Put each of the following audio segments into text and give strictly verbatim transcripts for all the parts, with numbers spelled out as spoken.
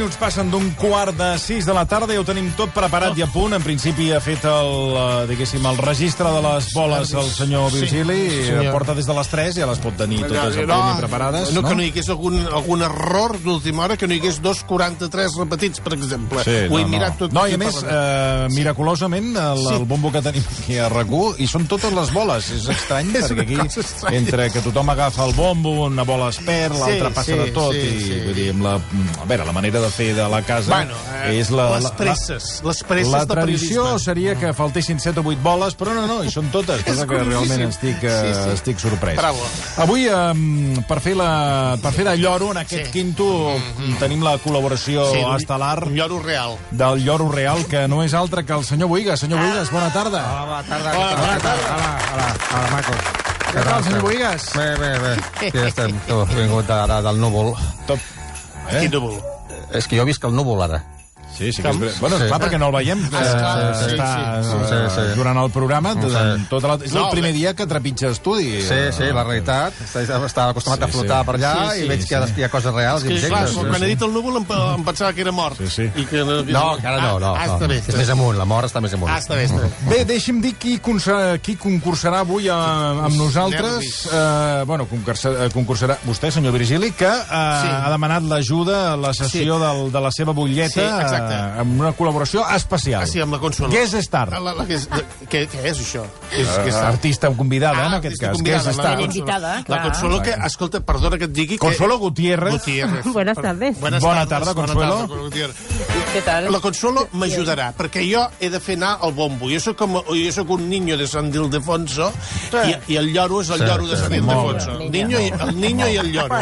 minuts passen d'un quart de sis de la tarda, ja ho tenim tot preparat oh. i a punt. En principi ha fet el, diguéssim, el registre de les boles el senyor Virgili, sí, i porta des de les tres, ja les pot tenir totes a punt i preparades. No, no, que no hi hagués algun, algun error d'última hora, que no hi hagués dos quaranta-tres repetits, per exemple. Sí, ho he no, mirat no. tot. No, i a més, eh, miraculosament, el, sí. el bombo que tenim aquí a RAC u, i són totes les boles. És estrany, és perquè aquí, entre que tothom agafa el bombo, una bola es perd, l'altra sí, passa sí, de tot, sí, i sí. Vull dir, amb la, a veure, la manera de fer de la casa bueno, eh, és la... Les presses, la, les presses la de tradició periodisme. seria que faltessin set o vuit boles, però no, no, i són totes, cosa que realment estic, sí, sí. estic sorprès. Bravo. Avui, um, per fer la, per fer de lloro, en aquest sí. quinto, mm-hmm. tenim la col·laboració sí, estel·lar... Un lloro real. Del lloro real, que no és altre que el senyor Bohigas. Senyor Bohigas, bona tarda. Hola, bona tarda. Hola, bona tarda. Hola, hola, hola, macos. Què tal, senyor Bohigas? Bé, bé, bé. Aquí estem. Tu, vingut ara del núvol. Top. Eh? Quin núvol? És que jo visc al núvol, ara. Sí, sí que és... Bueno, esclar, sí. perquè no el veiem. Ah, eh, clar, sí, sí, està sí, sí. Sí, sí. durant el programa. Durant sí. tota la... És el no, primer bé. dia que trepitja estudi. Sí, sí, la realitat. Estava acostumat sí, a flotar sí. per allà sí, sí, i veig que sí. hi ha coses reals és que, i objectes. clar, sí, quan sí. he dit el núvol em, em pensava que era mort. Sí, sí. I que no, no, encara no. no, ah, no. Està bé, és més amunt, la mort està més amunt. Ah, està bé, està bé. Bé, deixi'm dir qui, qui concursarà avui a, amb nosaltres. Uh, bueno, concursarà, concursarà vostè, senyor Virgili, que uh, sí. ha demanat l'ajuda a la sessió sí. del, de la seva butlleta sí, uh, amb una col·laboració especial. Ah, sí, amb la Consuelo. Guest star. La, la, què, és, què, què és això? És, uh, és artista convidada, ah, en aquest cas. Guest star. La, invitada, la Consuelo, que, escolta, perdona que et digui... Consuelo Gutiérrez. Gutiérrez. Buenas tardes. Buenas Bona tardes, tarda, Consuelo. Bona tarda, Què tal? la Consuelo m'ajudarà, perquè jo he de fer anar el bombo. Jo soc, com, jo soc un niño de San Ildefonso sí. i, i el lloro és el sí, lloro de San sí, Ildefonso. El niño, i, el niño i el lloro.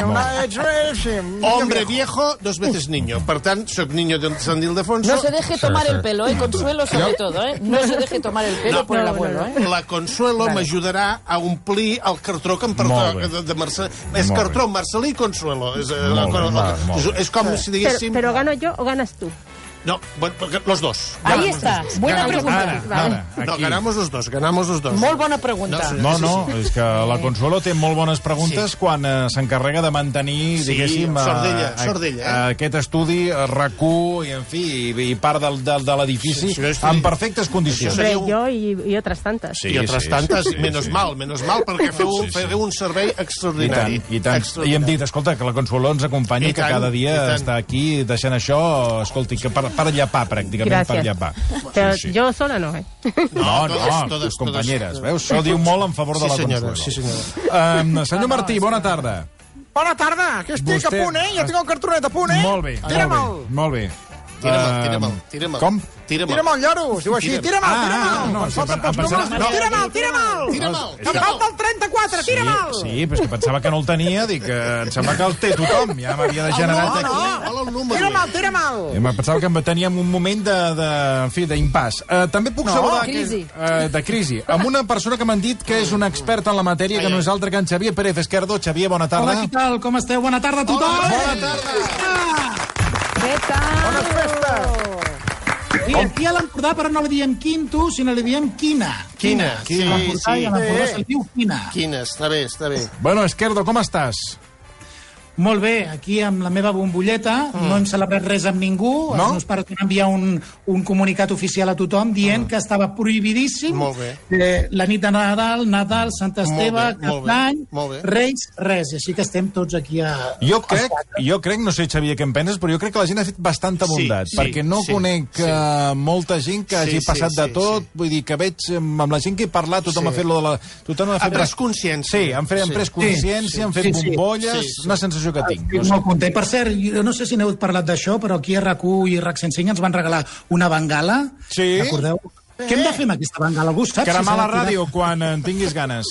Hombre viejo, dos veces niño. Per tant, soc niño de San Ildefonso. No se deje tomar el pelo, ¿eh? Consuelo sobre todo, ¿eh? No se deje tomar el pelo no, por el abuelo, ¿eh? La Consuelo vale. m'ajudarà a omplir el cartró que em pertoca de, de Marcel... És molt cartró, bé. Marcelí i Consuelo. És, molt la, bé, la, és, és com si diguéssim... Pero, pero ¿gano yo o ganas tú? No, bueno, los dos. Ahí está. Buena pregunta. Ara, ara, no, ganamos los dos, ganamos los dos. Molt bona pregunta. No, no, és que la Consuelo té molt bones preguntes sí. quan eh, s'encarrega de mantenir, sí, diguéssim, sordella, a, sordella, a, eh? aquest estudi, RAC u, i, en fi, i, i part del, del, de l'edifici, sí, sí, en perfectes condicions. Hombre, yo y, y otras tantas. Sí, I otras sí, tantes, sí, sí, menos sí. mal, menos mal, perquè feu, sí, sí. feu un servei extraordinari. I tant, i tant. I hem dit, escolta, que la Consuelo ens acompanyi, que cada dia està aquí deixant això, escolti, que per, per llepar, pràcticament. Per llapar. Pero sí, sí. yo sola no, ¿eh? No, no, totes, tus totes, companyeres, totes. veus? Això diu molt en favor de sí, la senyora, Consuelo. Sí, senyora. Um, senyor Martí, bona tarda. Bona tarda, que estic Vostè... a punt, eh? Ja tinc el cartronet a punt, eh? Molt bé, Tira'm molt bé. Molt bé. Tira'm, tira'm, tira'm. Com? Tira'm el lloro, es diu així. Tira'm, ah, tira'm. Ah, no, sí, falta pels números. Tira'm, tira'm. Tira'm. Que falta el trenta-quatre, tira'm. Sí, sí, però és que pensava que no el tenia, dic que em sembla que el té tothom, ja m'havia degenerat aquí. No, no, tira'm, tira'm. Em pensava que em teníem un moment de, de, en fi, d'impàs. Uh, també puc no, saludar... crisi. Que, uh, de crisi. Amb una persona que m'han dit que és un expert en la matèria, que no és altre que en Xavier Pérez Esquerdo. Xavier, bona tarda. Hola, què tal? Com esteu? Bona tarda a tothom. Bona tarda. Què tal? Bones festes. I aquí a l'Empordà, però no li diem quinto, sinó li diem quina. Quina, sí, sí. A l'Empordà i a l'Empordà se'l diu quina. Quina, està bé, està bé. Bueno, Esquerdo, com estàs? Molt bé, aquí amb la meva bombolleta, mm. no hem celebrat res amb ningú, no? Els meus pares van enviar un, un comunicat oficial a tothom dient mm. que estava prohibidíssim eh, la nit de Nadal, Nadal, Sant Esteve, Cap d'Any, Reis, res, i així que estem tots aquí a... Jo crec, jo crec, no sé, Xavier, què en penses, però jo crec que la gent ha fet bastanta bondat, sí, sí, perquè no sí, conec sí. Uh, molta gent que sí, hagi passat sí, de tot, sí. Vull dir que veig amb la gent que he parlat, tothom sí. ha fet lo de la... Tothom ha fet... Ha pres consciència. Sí, han, fet, han pres consciència, sí. han fet sí, bombolles, sí, sí. una sensació que tinc. Estic molt content. Per cert, jo no sé si n'heu parlat d'això, però aquí a RAC u i RAC cent cinc ens van regalar una bengala. Sí. Recordeu? Eh. Què hem de fer amb aquesta bengala? Algú sap? Cremar si la ràdio quan en tinguis ganes.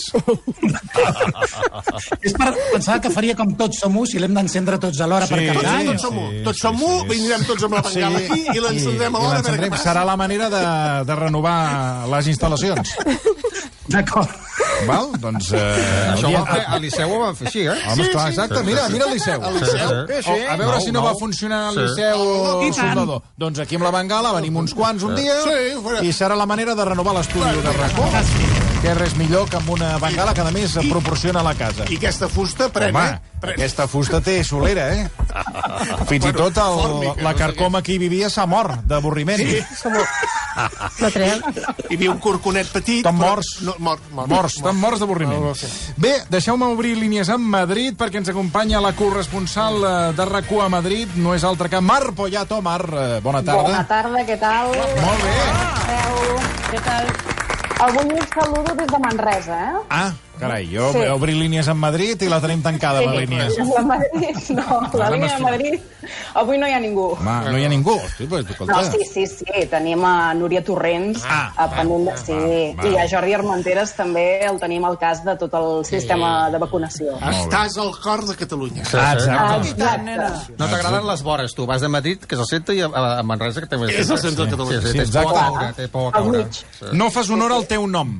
És per pensar que faria com Tots som u, si l'hem d'encendre tots alhora sí, per canviar. Sí, tots som u, sí, tots som u, sí, vindrem tots amb la bengala sí, aquí i l'encendrem sí, alhora. I serà la manera de, de renovar les instal·lacions. D'acord. Val? Doncs... Eh, Això ho van fer, a Liceu ho van fer així, eh? Home, esclar, exacte. Mira, mira el Liceu. El Liceu? Sí, sí. A veure no, si no, no va funcionar el Liceu o el soldador. Doncs aquí amb la bengala venim uns quants un dia i serà la manera de renovar l'estudi de RAC u. Que res millor que amb una bengala que, a més, proporciona a la casa. I aquesta fusta pren, Home, eh? Pren. Aquesta fusta té solera, eh? Fins i tot el, la carcoma que hi vivia s'ha mort d'avorriment. Sí, No treu. hi havia un corconet petit... Estan però- morts. No, mort, mort, Morts, estan morts d'avorriment. No, no sé. Bé, deixeu-me obrir línies a Madrid perquè ens acompanya la corresponsal eh, de R A C U a Madrid. No és altra que Mar Poyato. Mar, eh, bona tarda. Bona tarda, què tal? Molt bé. Què tal? Avui us saludo des de Manresa, eh? Ah, carai, jo Sí. sí. obrir línies a Madrid i la tenim tancada, la línia. La Madrid, no, la línia de Madrid, avui no hi ha ningú. Home, no hi ha ningú. Hosti, pues, escolta. No, sí, sí, sí, tenim a Núria Torrents, Ah, a pendent de... va, Sí, va, va. i a Jordi Armenteres també el tenim al cas de tot el sistema de vacunació. Estàs al cor de Catalunya. Ah, exacte. Exacte. No t'agraden les vores, tu. Vas de Madrid, que és el centre, i a, a Manresa, que també És el centre de Catalunya. Sí, sí, Sí, tens por a exacte. caure, té por a Al caure. mig. Sí. No fas honor al teu nom.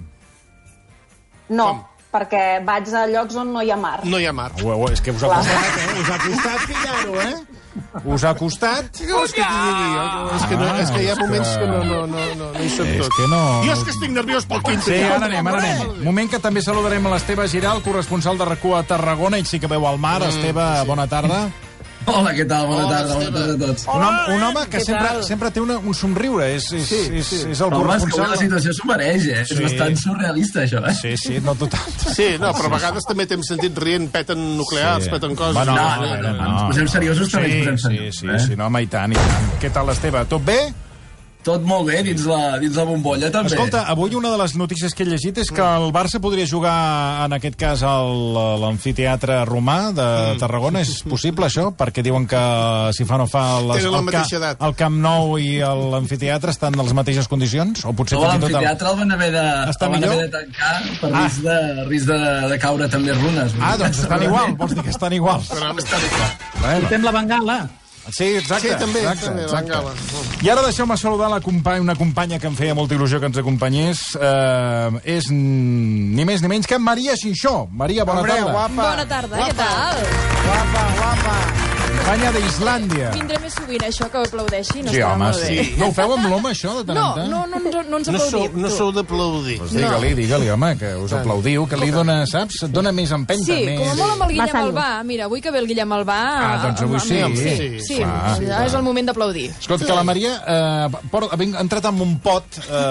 No, perquè vaig a llocs on no hi ha mar. No hi ha mar. Ue, ue, és que us ha Clar. costat, eh? Us ha costat pillar-ho, eh? Us ha costat? Què vols que t'hi digui? És que, no, és que hi ha moments que no, no, no, no, no hi som És tots. que no... Jo és que estic nerviós pel quinto. Sí, ara anem, ara anem. Moment que també saludarem a l'Esteve Giral, corresponsal de R A C U a Tarragona. Ell sí que veu el mar. Esteve, bona tarda. Hola, què tal? Bona Hola, tarda, bona Esteve. tarda a tots. Un home, un home que Què sempre, tal? sempre té una, un somriure. És, és, Sí, és, sí. és el Home, és que avui corresponsal... la situació s'ho mereix, eh? Sí. És bastant surrealista, això, eh? Sí, sí, no total. Sí, no, però a vegades també t'hem sentit rient, peten nuclears, Sí. peten coses. Bueno, No, no, no, no, no, no. ens posem seriosos, també Sí, ens posem sí, seriosos, sí, eh? sí, no, home, i tant, i tant. Què tal, Esteve? Tot bé? Tot molt bé, dins la, dins la bombolla, també. Escolta, avui una de les notícies que he llegit és que el Barça podria jugar, en aquest cas, al l'amfiteatre romà de Tarragona. És possible, això? Perquè diuen que si fa o no fa... Les, Tenen la el, mateixa edat. el Camp Nou i l'amfiteatre estan en les mateixes condicions? O potser No, fins i tot... el- l'amfiteatre el van haver de, Està el van millor? haver de tancar per Ah. risc, de, risc de, de caure també runes. Ah, doncs estan igual, vols dir que estan igual. Bueno. Portem la bengala. Sí, exacte. Sí, també, exacte, també, exacte. Bengala. I ara deixeu-me saludar la company, una companya que em feia molta il·lusió que ens acompanyés. Eh, és mm, ni més ni menys que Maria Xinxó. Maria, bona Hombre, tarda. guapa. Bona tarda, què tal? Guapa, guapa. Companya d'Islàndia. Vindré més sovint, això, que ho aplaudeixi, no Sí, estava home, molt bé. sí. No ho feu amb l'home, això, de tant No, en tant? no, no, no, no ens No sou, aplaudim. no tu. sou d'aplaudir. Pues digue-li, digue-li, home, que us aplaudiu, que li dona, saps? Et dona més empenta. Sí, més... com a molt amb el Guillem Passant-ho. Albà. Mira, avui que ve el Guillem Albà... Ah, doncs avui amb- sí. amb- Sí, Sí, sí, clar, sí, clar. és el moment d'aplaudir. Escolta, que la Maria eh, por, ha vin- ha entrat amb un pot,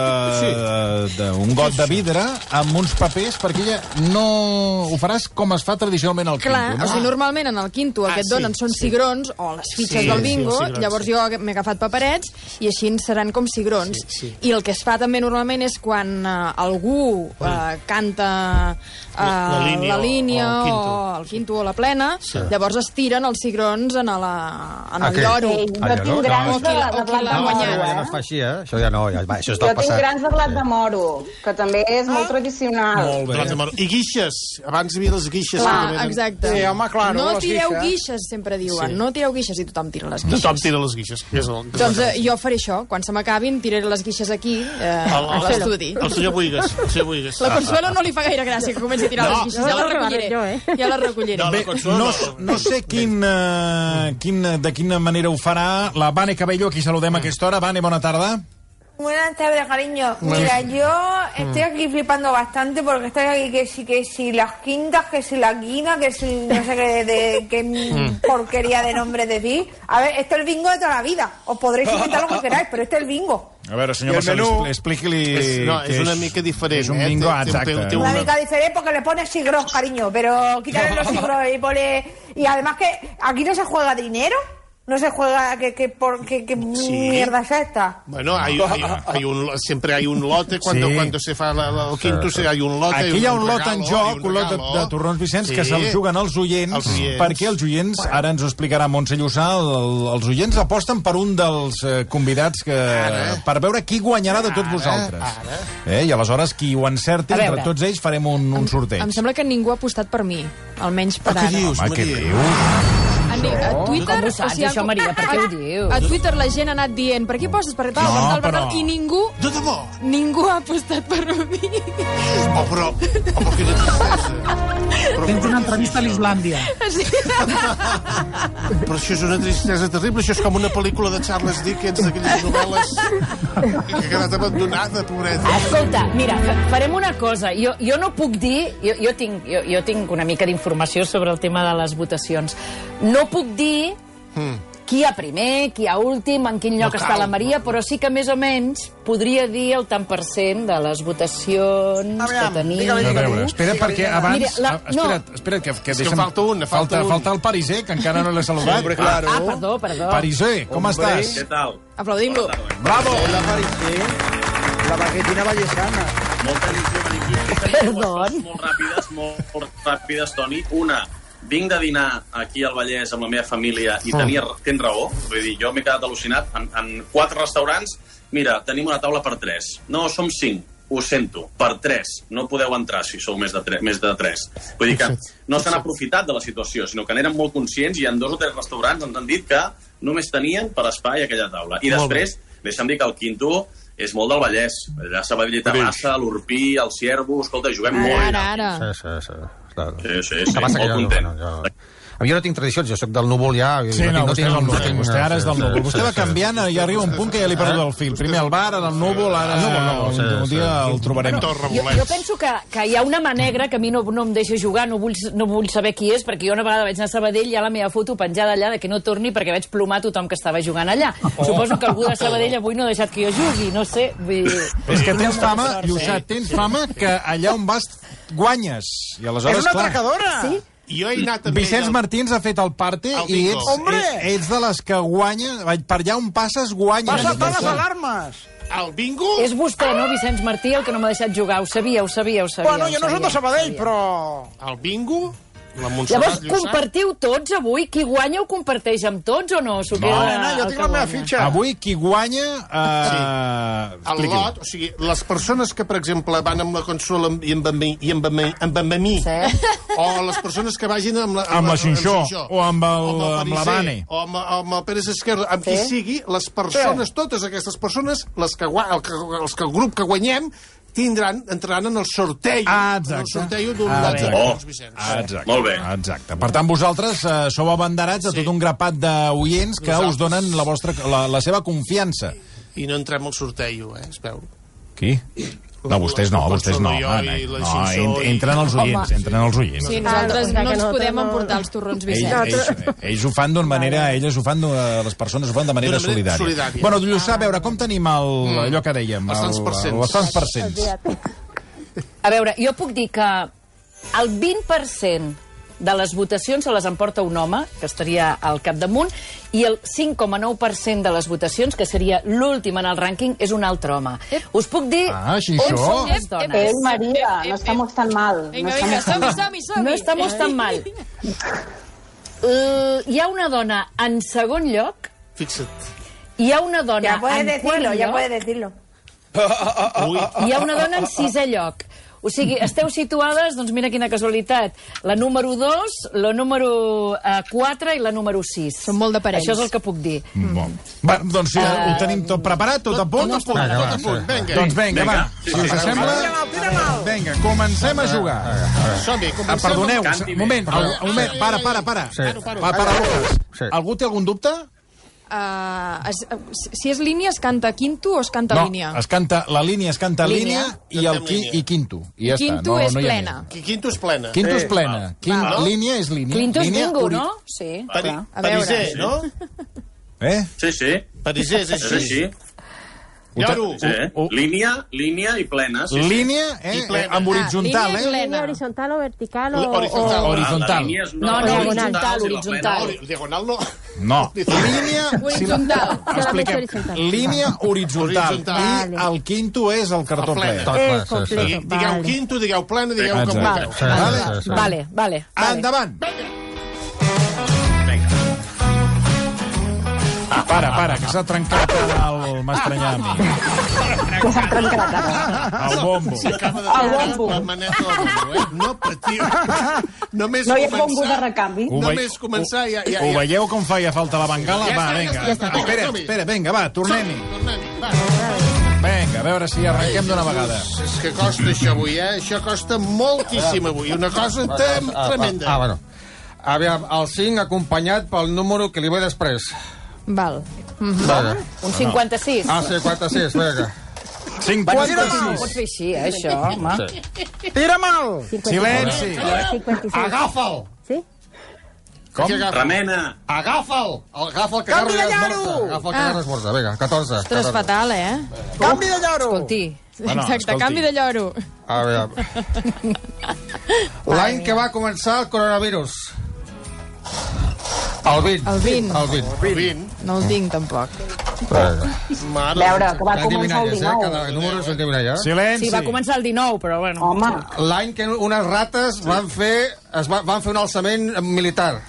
eh, de, un got de vidre, amb uns papers, perquè ella no... Ho faràs com es fa tradicionalment al Clar, quinto, o no? sigui, normalment en el quinto el Ah, que et sí, donen són sí. cigrons o les fitxes Sí, del sí, bingo, els cigrons, llavors sí. jo m'he agafat paperets i així seran com cigrons. Sí, sí. I el que es fa també normalment és quan uh, algú uh, canta uh, La- la línia la o- línia o el quinto. o el quinto o la plena, llavors es tiren els cigrons en, la, en el Aquell. lloro. Ei, Ah, jo ja tinc no? grans No, de, qui l'ha- de o qui blat l'ha de No, guanyat, moro, ja no es eh? fa així, eh? Això ja no, ja, va, això és Jo del tinc passat. grans de blat de moro, que també és molt tradicional. Molt bé. Blat de moro. I guixes. Abans hi havia les guixes. Clar, que venen- exacte. Sí, home, claro, no les tireu guixes. guixes, sempre diuen. Sí. No tireu guixes i tothom tira les guixes. Tothom tira les guixes. Que és el, que és Doncs el- eh, jo faré això. Quan se m'acabin, tiraré les guixes aquí, eh, a l'estudi. El senyor Buigas. El senyor Buigas. La Consuelo no li fa gaire gràcia que comenci a tirar No. les guixes. Ja la recolliré. Jo, eh? Ja la recolliré. No, Bé, la Consuelo no, no. no sé quin, uh, quin, de quina manera ho farà la Vane Cabello, a qui saludem a aquesta hora. Vane, bona tarda. Buenas tardes, cariño. Mira, yo estoy aquí flipando bastante porque estoy aquí que si, que si las quintas, que si la quina, que si no sé qué, de, qué porquería de nombre decís. A ver, esto es el bingo de toda la vida. Os podréis inventar lo que queráis, pero este es el bingo. A veure, senyor I el Marcel, menú- expli- expliqui-li... És, no, què és una mica diferent. És un eh? bingo, Té- té- exacte. té- té Una una- mica diferente porque le pones sigros, cariño, pero quítale los sigros y pone... Y además que aquí no se juega dinero. No se juega... ¿Qué, qué, por, qué, qué Sí. mierda es esta? Bueno, hay, hay, hay un, siempre hay un lote cuando, Sí. cuando se fa la, la, el quinto, sí. hay un lote. Aquí hi ha un lot regalo, en hi ha joc, un un lot de, regalo. de torrons Vicenç, Sí. que se'l juguen els oients, Els oients. perquè els oients, ara ens ho explicarà Montse Llussà, el, els oients aposten per un dels eh, convidats que, Ara. per veure qui guanyarà de tots Ara, vosaltres. ara. Eh? I aleshores, qui ho encerti, A veure. entre tots ells farem un, un sorteig. Em sembla que ningú ha apostat per mi, almenys per Ah, què ara. dius, Home, què Maria? dius? A, ni- a Twitter... Com ho saps, això, Maria? Per què ho dius? A Twitter la gent ha anat dient per què poses, per tal, No, per tal, per però- tal, i ningú, De debò? ningú ha apostat per mi. Oh, però... Oh, però quina tristesa. Però, Tens una entrevista a l'Islàndia. Sí. però això és una tristesa terrible. Això és com una pel·lícula de Charles Dickens, d'aquelles novel·les que ha quedat abandonada, pobreta. Escolta, mira, fa- farem una cosa. Jo, jo no puc dir... Jo, jo, tinc, jo, jo tinc una mica d'informació sobre el tema de les votacions. No puc dir qui hi ha primer, qui hi ha últim, en quin lloc No està cal. la Maria, però sí que més o menys podria dir el tant per cent de les votacions que tenim. A veure, espera, perquè abans... Mira, la- ah, espera't, espera't, que, que És que deixa'm... falta un, falta falta, un. falta el Pariser, que encara no l'he saludat. Hombre, claro. Ah, perdó, perdó. Pariser, com estàs? Què tal? Aplaudim-lo. Bravo! La Parisé, la Barquetina Vallesana. Molta il·lusió venir aquí. Perdó. Molt ràpides, molt, molt ràpides, Toni. Una, vinc de dinar aquí al Vallès amb la meva família i tenia, tens raó. Vull dir, jo m'he quedat al·lucinat. En, en quatre restaurants, mira, tenim una taula per tres. No, som cinc. Ho sento, per tres. No podeu entrar si sou més de, tre més de tres. Vull dir que no s'han aprofitat de la situació, sinó que n'eren molt conscients i en dos o tres restaurants ens han dit que només tenien per espai aquella taula. I després, deixa'm dir que el Quinto és molt del Vallès. Allà a Sabadell i Terrassa, l'Urpí, el Ciervo... Escolta, juguem Ara, molt. ara, ara. Sí, sí, sí. Clar. Sí, sí, El sí, que passa que molt jo, content. bueno, jo... Jo no tinc tradicions, jo soc del núvol ja... Sí, no, vostè és el núvol. tinc- Vostè ara és del sí, núvol. sí, Vostè va sí, canviant i arriba un punt que ja li he perdut el fil. Primer el bar, ara el núvol, ara El núvol, no, sí, un dia sí. el trobarem. Jo, jo penso que, que hi ha una mà negra que a mi no, no em deixa jugar, no vull, no vull saber qui és, perquè jo una vegada vaig anar a Sabadell i hi ha la meva foto penjada allà de que no torni perquè vaig plomar tothom que estava jugant allà. Suposo que algú de Sabadell avui no ha deixat que jo jugui, no sé. Vull dir... És que tens fama, Lluçat, tens fama que allà on vas guanyes. I aleshores, És una clar, atracadora! Sí? Jo he anat també... Vicenç Martins ha fet el parte El i bingo. ets, Hombre! ets de les que guanya, per allà on passes guanyes. Va saltar les alarmes! El bingo... És vostè, no, Vicenç Martí, el que no m'ha deixat jugar. Ho sabia, ho sabia, ho sabia. Bueno, jo ho no soc de sabia, Sabadell, ho sabia. però... El bingo... La Montserrat Llavors, Lluçà. compartiu tots avui? Qui guanya ho comparteix amb tots o no? S'ho No. queda Nena, jo el tinc que la meva guanya. fitxa. Avui qui guanya... Eh... El lot, o sigui, les persones que, per exemple, van amb la consola i amb, amb, i amb, amb, amb, amb mi, Sí. o les persones que vagin amb la, Amb la Xinxó, Xinxó, o amb el- o amb la Pariser, Vane. o amb, amb el Pérez Esquerra, amb qui Sí. sigui, les persones, totes aquestes persones, les que, gua- el que, els que el grup que guanyem, tindran, entraran en el sorteig. Ah, en el exacte. sorteig d'un Ah, lot de bé. bons, Vicenç. Ah, exacte. Molt bé. Exacte. Per tant, vosaltres eh, sou abanderats de Sí. tot un grapat d'oients que Nosaltres. us donen la, vostra, la, la seva confiança. I no entrem al sorteig, eh, es veu. Qui? No, vostès no, vostès no. Jo home, i la no, Xinxó en- i- entren els oients, entren els oients. Sí, nosaltres Ah, no que ens no, podem no. emportar els torrons, Ells, Vicenç. ells, ells ho fan d'una manera, elles ho fan, d'una- les persones ho fan de manera D'una manera solidària. solidària. Bueno, Lluçà, a veure, com tenim el, allò que dèiem? Els tants el- per cents. Els tants per cents. A veure, jo puc dir que el vint per cent de les votacions se les emporta un home, que estaria al capdamunt, i el cinc coma nou per cent de les votacions, que seria l'últim en el rànquing, és un altre home. Us puc dir Ah, així, on això. són les Ep, dones. ep, Eh, Maria, no estamos tan mal. Vinga, no vinga, estamos tan som-hi, mal. som-hi, som-hi. No estamos tan mal. Uh, hi ha una dona en segon lloc, Fixa't. hi ha una dona Ya puedes en decirlo, quart ya lloc, puedes decirlo. i hi ha una dona en sisè lloc. O sigui, esteu situades, doncs mira quina casualitat, la número dos, la número quatre i la número sis. Són molt de parells. Això és el que puc dir. Bon. Va, doncs sí, ho tenim tot preparat, tot a punt? Tot a punt, Vinga, tot va, a punt. sí. Vinga. Doncs vinga, va. Sí, Si us sí, sí. sembla... Vinga, comencem a jugar. Som-hi, Ah, comencem. perdoneu, Canti un moment, bé. un moment, para, para, para. Sí. Va, para, Lucas. Sí. Algú té algun dubte? Uh, es, uh, si és línia, es canta quinto o es canta No, línia? es canta, la línia es canta línia, Línia. i el Cantem qui, línia. i quinto. I ja Quinto està, no, és no hi ha plena. més. Qui- Quinto és plena. Quinto és plena. Quin, Val. línia és línia. Quinto és línia bingo, ori- no? Sí, Pari, clar. A veure. Pariser, no? Eh? Sí, sí, Pariser és és així. així. Lloro. Sí. Uh, uh. Línia, línia i plena. Sí, sí. Línia, eh? I plena. Amb horitzontal, línia i eh? plena. ¿Línea horizontal o vertical o...? Horizontal. o- Horizontal. La línia és una No, no, Diagonal. horitzontal, i la horitzontal. No, diagonal no. No. Línia... Horitzontal. Expliquem. horizontal. Línia horitzontal. Horitzontal. I el quinto és el cartó El ple. plena. Tot Eh, clar, sí, sí. completo. Digui- Digueu Vale. quinto, digueu plena, digueu com Exacte. vulgueu. Sí, Vale. sí, sí. Vale, vale. vale. Endavant. Ah, para, para, que s'ha trencat el... M'ha estranyat a mi. Que s'ha trencat ara. El bombo. Acaba de El treure bombo. la maneta del bombo, eh? No patiu. Només No hi ha bombo de començar... recanvi. Ho, Només començar ja... ja, ho ja. veieu com feia falta la bengala? Ja Va, està, ja vinga. està, ja està. Espera, Som-hi. espera, vinga, va, tornem-hi. Tornem-hi, va. Vinga, a veure si arrenquem d'una vegada. És que costa això avui, eh? Això costa moltíssim avui. Una cosa tem- tremenda. Ah, bueno. Aviam, el cinc acompanyat pel número que li ve després. Val. Vinga. Un cinquanta-sis. Ah, cinquanta-sis, vinga. Bueno, cinquanta-sis. no pots fer així, eh, això, home. Sí. Tira mal! Silenci. cincuenta y seis. Agafa'l! ¿Sí? Com? Remena. Agafa'l! Agafa'l, que Canvi de Carles lloro! esmorza. Agafa'l, que Ah. Carles esmorza. Vinga, catorze. Ostres, fatal, eh? Canvi de lloro! Escolti. Bueno, Exacte, escolti. canvi de lloro. A veure. L'any que va començar el coronavirus. El vint. El vint. El vint. El vint. No el tinc, tampoc. A veure, que va començar el dinou. Cada número és un divinalla. Silenci. Sí, va començar el dinou, però bueno. Home, L'any que unes rates van fer, es va, van fer un alçament militar.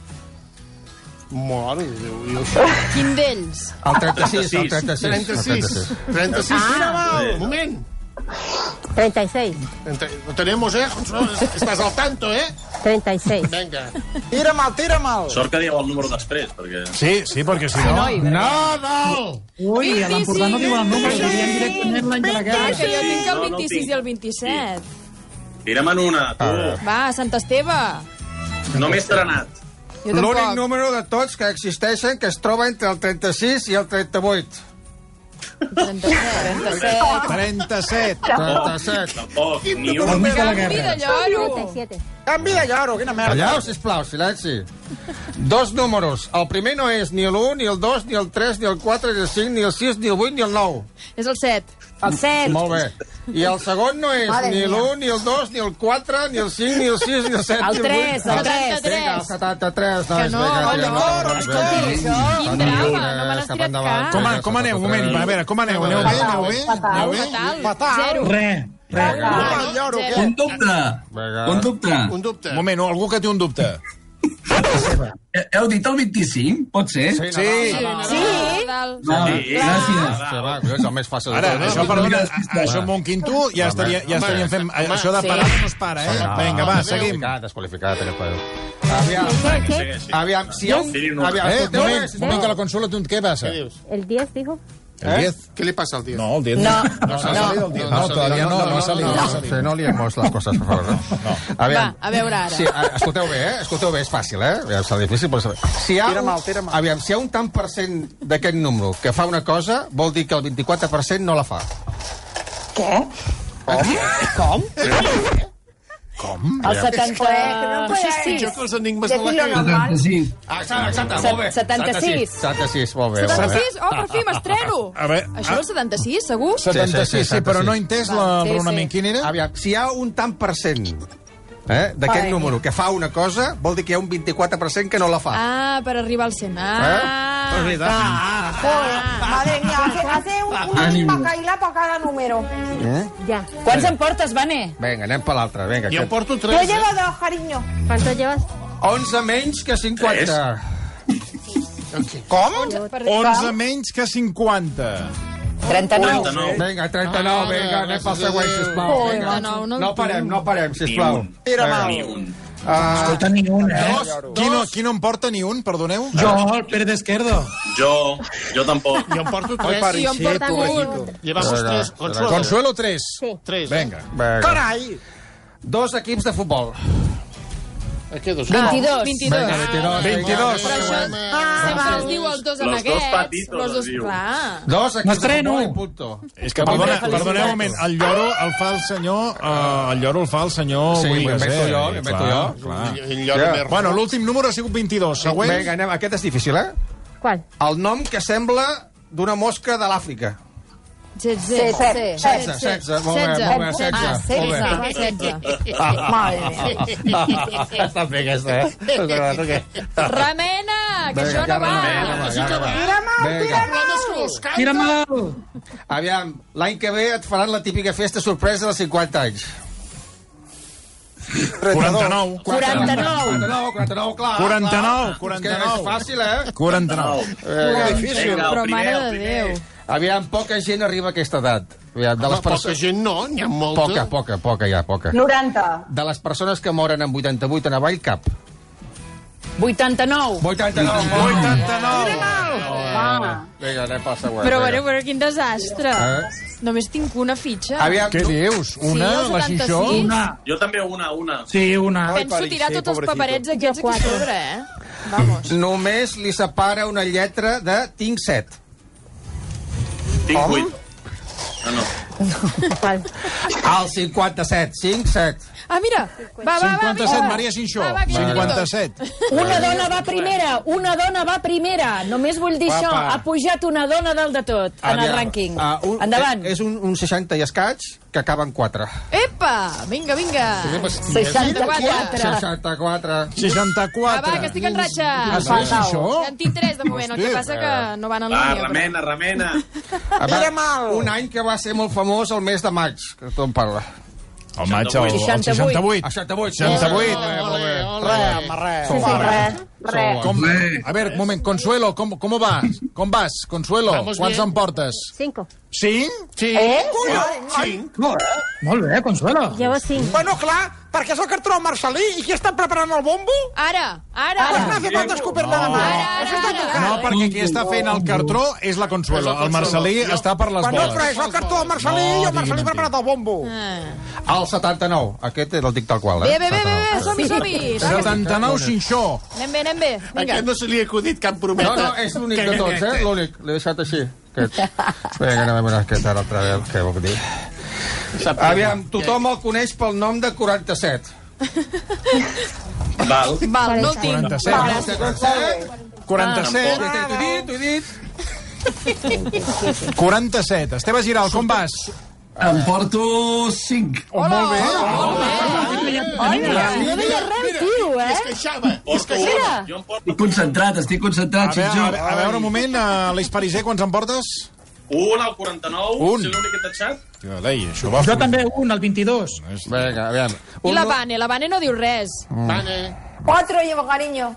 Mare de Déu, i això... Quin d'ells? El trenta-sis, el trenta-sis. trenta-sis. trenta-sis. Mira, mal, un moment. treinta y seis. Lo tenemos, eh, Consuelo? Estàs al tanto, eh? treinta y seis. Vinga. Tira mal, tira mal. Sort que dieu el número després, perquè... Sí, sí, perquè si no... Noi, Nadal! Ui, a l'Empordà no diuen el número, dirien directament l'any de la guerra. Que jo tinc el No, no vint-i-sis tinc. i el vint-i-set. Tira'm en una, tu. Va, Sant Esteve. No m'he estrenat. Jo L'únic tampoc. número de tots que existeixen que es troba entre el trenta-sis i el trenta-vuit. trenta-set. trenta-set. trenta-set. Tampoc, ni El un. mes de la Canvi de guerra. lloro. treinta y siete. Canvi de lloro, quina merda. Calleu, sisplau, silenci. Dos números. El primer no és ni l'u, ni el dos, ni el tres, ni el quatre, ni el cinc, ni el sis, ni el vuit, ni el nou. És el set. El set. Molt bé. I el segon no és Madre ni mia. l'u, ni el dos, ni el quatre, ni el cinc, ni el sis, ni el set, El ni el tres, vuit. el tres. Vinga, el setanta-tres. Que no, vinga, no, vinga, escolti, vinga. això, quin drama, no me n'has Cap tirat endavant. cap. Com, com aneu? Un moment, a veure, com aneu? Aneu bé? Aneu bé? Aneu bé? Fatal. Fatal. Zero. Re, re. Tira mal lloro, Zero. què? Un dubte. Vinga. Un dubte. Un dubte. Un moment, algú que té un dubte. Eh, Heu dit el vint-i-cinc? Pot ser? Sí, Sí. Nadal, Sí. Nadal. No, Sí. gràcies. Sí, va, és el més fàcil de Ara, tot. això, perdona, això amb un quinto ja estaria, ja estaríem fent... Això de parar no es para, eh? Vinga, va, seguim. Desqualificat, desqualificat, allò per... Aviam, ¿Qué? aviam, si hi ha un... Sí, un Aviam, Eh, un escolteu moment, bé, un sisplau. moment que la Consuelo, tu què passa? Què dius? El diez, dijo. El diez? Què li passa al dia? No, el diez. No, no, no, ha salido el diez. No, todavía no, no ha salido. No ha salido. Sí, no liemos les coses, per favor. No. Aviam. Va, a veure ara. Sí, a- escolteu bé, eh? Escolteu bé, és fàcil, eh? Aviam, serà difícil, però... saber. Si hi ha Tira un, mal, tira mal. Aviam, si hi ha un tant per cent d'aquest número que fa una cosa, vol dir que el vint-i-quatre per cent no la fa. què? Com? El setanta... Pitjor que els enigmes de la Decilo calle. normal. setanta-sis. Exacte, exacte, molt bé. setanta-sis. setanta-sis, molt bé. molt bé. setanta-sis? Oh, per fi, m'estreno. A veure, Això és el setanta-sis, segur? setanta-sis, sí, però no he entès Va, sí, l'enraonament. sí. Quin era? Aviam, si hi ha un tant per cent eh, d'aquest Ai. número que fa una cosa, vol dir que hi ha un vint-i-quatre per cent que no la fa. Ah, per arribar al cent. Ah. Joder, madre mía, hace, hace un, una Ánimo. misma caïla para cada número. Eh? Ya. Quants en portes, Vane? Vinga, anem per l'altre. Vinga, Jo en que... porto Yo tres, llevo eh? dos, cariño. ¿Cuánto llevas? onze menys que cinquanta. Com? Per... onze menys que cinquanta. trenta-nou. trenta-nou. Vinga, trenta-nou, vinga, anem pel següent, sisplau. Joder, Vinga. trenta-nou, no el No parem, tinc. no parem, sisplau. Ni un. Tira Vinga. mal. Ni un. Ah, Escolta, ni un, eh? Qui no, qui no en porta ni un, perdoneu? Jo, el Pere d'Esquerdo. Jo, jo tampoc. Jo en porto Ai, tres. Sí, jo em porto un. Llevamos Vinga, tres. vinga. Consuelo. Consuelo, tres. Sí. Tres. Vinga. vinga. Carai! Dos equips de futbol. Aquí dos. vint-i-dos. vint-i-dos. Vinga, vint-i-dos. vint-i-dos. Però això sempre es diu els dos amb Los dos aquests. patitos, Los dos, es diu. clar. Dos equips de M'estreno. futbol i punto. És que, perdona, perdoneu un moment, el lloro el fa el senyor... Uh, el lloro el fa el senyor Sí, Boigas, m'ho invento eh? jo, m'ho invento Clar, jo. clar. El lloro Ja. més... Bueno, l'últim número ha sigut vint-i-dos. Següent. Vinga, anem. Aquest és difícil, eh? ¿Cuál? El nom que sembla d'una mosca de l'Àfrica. setze. Setze. setze, setze, molt bé, molt bé, setze. Ah, Molt bé. setze. setze. Madre mía. Està bé aquesta, eh? Vinga, Remena, que això no va. Tira mal, tira mal. Tira mal. Aviam, l'any que ve et faran la típica festa sorpresa dels cinquanta anys. quaranta-nou. quaranta-nou. quaranta-nou, quaranta-nou, clar. quaranta-nou, clar. quaranta-nou. És que és fàcil, eh? quaranta-nou. Eh, difícil. Vinga, el Però primer, mare el de primer. Déu. Aviam, poca gent arriba a aquesta edat. Aviam, de les Home, poca persones... gent no, n'hi ha molta. Poca, poca, poca, ja, poca. noranta. De les persones que moren amb vuitanta-vuit en avall, cap. vuitanta-nou. vuitanta-nou. vuitanta-nou. Va. Vinga, anem pel següent. Però, vinga. però, però, quin desastre. Eh? Només tinc una fitxa. Aviam, Què dius? Una, Sí, el la Xixó? setanta-sis. Una. Jo també una, una. Sí, una. Penso tirar tots els paperets aquests aquí a sobre, eh? Vamos. només li separa una lletra de tinc set. Tinc vuit. Ah, no. El cinquanta-set, cinc set. Ah, mira. Va, va, va. cinquanta-set, Maria Cinxó. cinquanta-set. Una dona va primera, una dona va primera. Només vull dir això, ha pujat una dona dalt de tot en el rànquing. Endavant. És un seixanta i escaig que acaba en quatre. Epa! Vinga, vinga. seixanta-quatre. seixanta-quatre. seixanta-quatre. Va, va, que estic en ratxa. Ja en tinc tres de moment, el que passa que no van en Va, línia. remena, remena. Un any que va ser molt famós el mes de maig, que tothom parla. El maig, el seixanta-vuit. seixanta-vuit. seixanta-vuit. Res, home, res. Sí, sí, res. Res. Com, a veure, un moment, Consuelo, com, com vas? Com vas, Consuelo? Quants en portes? Cinco. Cinc? Sí. Eh? Cinc. Molt bé, Consuelo. Llevo cinc. Bueno, clar, perquè és el cartró Marcelí. I qui està preparant el bombo? Ara, ara. Pues no hace falta escupir-la de mà. Això està tocant. No, perquè qui està fent el cartró és la Consuelo. El Marcelí està per les Bueno, però boles. és el cartró del Marcelí i el Marcelí ha preparat el bombo. El setanta-nou. Aquest el dic tal qual, Bé, eh? bé, bé, bé, som-hi, som-hi. setanta-nou Cinxó. Anem bé, anem bé. A aquest no se li ha acudit cap prometa. No, no, és l'únic de tots, eh? L'únic. L'he deixat així. Aquest. Vinga, anem a veure aquest ara altra vegada. Què vol dir? Aviam, tothom el coneix pel nom de quaranta-set. Val. Val, no el tinc. quaranta-set. quaranta-set. T'ho he dit, t'ho he dit. quaranta-set. Esteve Giral, com vas? Em porto cinc. Oh, molt bé. No deia res, tio, eh? Es queixava. Porto un. Jo em porto Estic concentrat, estic A concentrat, veure, a Xinxó. veure, a veure un moment, uh, l'Eix Pariser, quants en portes? un al quaranta-nou. Un. Si l'únic que t'ha txat. Tio, Dei, això va... Jo també un, el vint-i-dos. Vinga, aviam. I la Vane? La Vane no diu res. Vane. Cuatro llevo, cariño.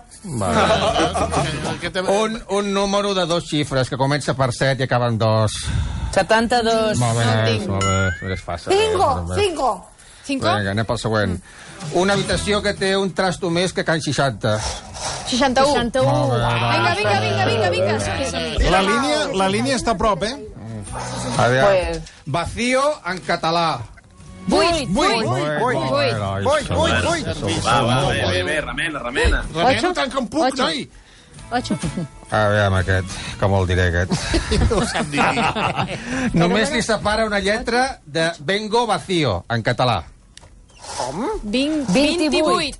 Un, un número de dos xifres que comença per set i acaba en dos. setanta-dos. Molt bé, No el tinc. molt bé. És fàcil. Cinco, cinco. Cinco? Vinga, anem pel següent. Una habitació que té un trasto més que Can seixanta. seixanta-u. seixanta-u. Vinga, vinga, vinga, vinga, vinga. Som-hi, som-hi. La línia, la línia està a prop, eh? Aviam. Pues- Vacío en català. Vuit, vuit. Vuit, vuit. Vuit, vuit, vuit. Va, va, bé, bé, bé, remena, remena. Remena tant que em puc, noi. Ocho. Aviam aquest, com el diré aquest. No ho sap dir. Només li separa una lletra de Vengo Vacío, en català. Vint- vint-i-vuit. vint-i-vuit.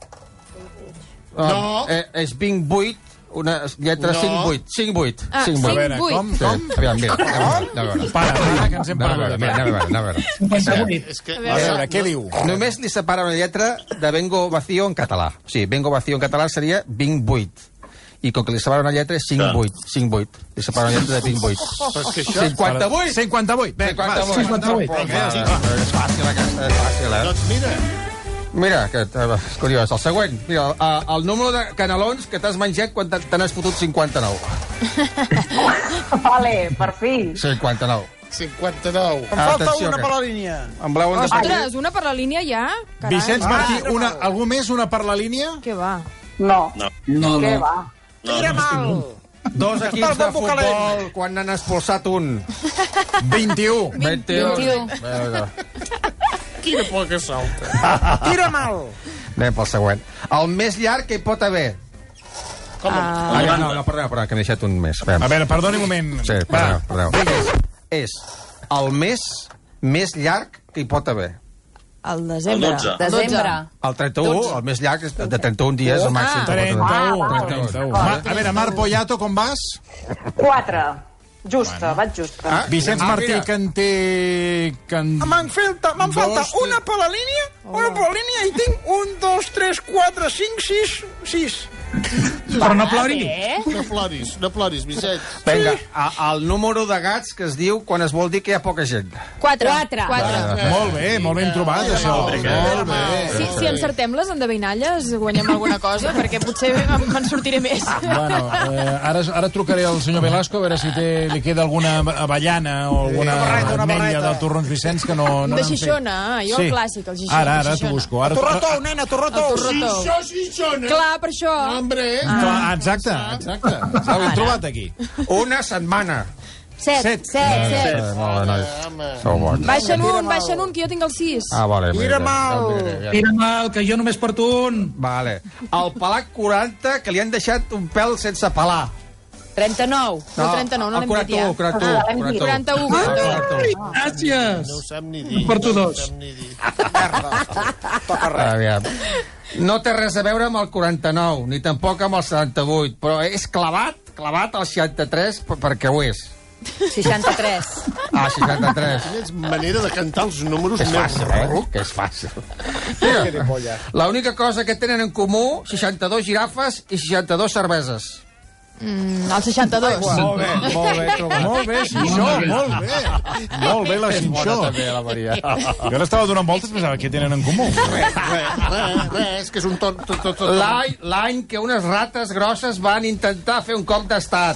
No. Eh, és vint-vuit, una lletra No. cinc-vuit. cinc-vuit. Ah, cinc-vuit. A veure, vuit. com, Sí, com? aviam, mira. Anem a veure. Para, para, que ens hem Anem a perdut. veure, mira, anem a veure, anem a veure. cinquanta-vuit. És que... A veure, què diu? Només li separa una lletra de Vengo Vacío en català. O sigui, Vengo Vacío en català seria vint-vuit. I com que li separa una lletra és cinc-vuit. cinc-vuit. Li separa una lletra de vint-vuit. cinquanta-vuit! cinquanta-vuit. Bé, va, cinquanta-vuit. Vinga, És fàcil, aquesta, és fàcil, eh? Doncs mira, Mira, aquest, eh, és curiós. El següent. Mira, el, el número de canelons que t'has menjat quan te te n'has fotut cinquanta-nou. Vale, per fi. cinquanta-nou. cinquanta-nou. Em falta Atenció, una que- per la línia. En blau en Ostres, una per la línia ja? Carai. Vicenç Martí, una, algú més, una per la línia? Què va? No. No, Què no. va? Tira mal. Dos Està equips el de bombo futbol calent. quan n'han expulsat un. vint-i-u. vint-i-u. vint-i-u. Vinga, Quina por que salta. Tira mal. anem pel següent. El més llarg que hi pot haver. Com? Ah, no, no, no, perdona, perdona, que n'he deixat un més. A veure, perdoni un moment. Sí, Va, perdoneu, perdoneu. És el mes més llarg que hi pot haver. El desembre. El dotze. Desembre. El trenta-u, el més llarg, és de trenta-un dies, el màxim. que pot haver. trenta-u. Ah, trenta-u. Ma- A veure, Mar Poyato, com vas? Quatre. Justa, vaig justa. Ah, Vicenç ah, Martí, mira. que en té... Que en... Me'n falta, me'n falta Dos, una per la línia, una per la línia i tinc un, dos, tres, quatre, cinc, sis, sis. Però no ploris. No ploris, no ploris, Vicenç. Vinga, a- el número de gats que es diu quan es vol dir que hi ha poca gent. Quatre. Quatre. Quatre. Molt bé, molt ben trobat, això. Molt bé. Si, si encertem les endevinalles, guanyem alguna cosa, perquè potser em- me'n sortiré més. Bueno, eh, ara, ara trucaré al senyor Velasco a veure si té, li queda alguna avellana o alguna Una barreta, una ametlla barreta. del Torrons Vicenç que no, no De n'han fet. Xixona, jo el clàssic, el Xixona. Ara, ara Xixona. t'ho busco. Ara, Torrotó, nena, torrotó. El torrotó. Si això sí sona. Clar, per això. Hombre. Clar, exacte, exacte. Ja l'hem trobat aquí. Una setmana. Set. Set. Set, set. Eh, molt bé, nois. Sou bons. Baixen un, baixen un, que jo tinc el sis. Ah, vale. Tira mira, mal. mira, mira. Tira mal, que jo només porto un. Vale. El pelat quaranta, que li han deixat un pèl sense pelar. trenta-nou. No, trenta-nou, no l'hem dit ja. quaranta-u, quaranta-u. quaranta-u. Gràcies. No ho sap ni dir. Per tu dos. Aviam. No té res a veure amb el quaranta-nou, ni tampoc amb el setanta-vuit, però és clavat, clavat al seixanta-tres perquè ho és. seixanta-tres. Ah, seixanta-tres. És manera de cantar els números és més fàcil, eh? Que és fàcil. Mira, l'única cosa que tenen en comú, seixanta-dos girafes i seixanta-dos cerveses. Mm, el seixanta-dos. Molt bé, molt bé, trobat. Molt bé, Xinxó, molt bé. Molt bé, la Xinxó. També, la Maria. Jo l'estava donant voltes i pensava, què tenen en comú? Res, res, res, és que és un tot... tot, tot, tot. L'any l'any que unes rates grosses van intentar fer un cop d'estat.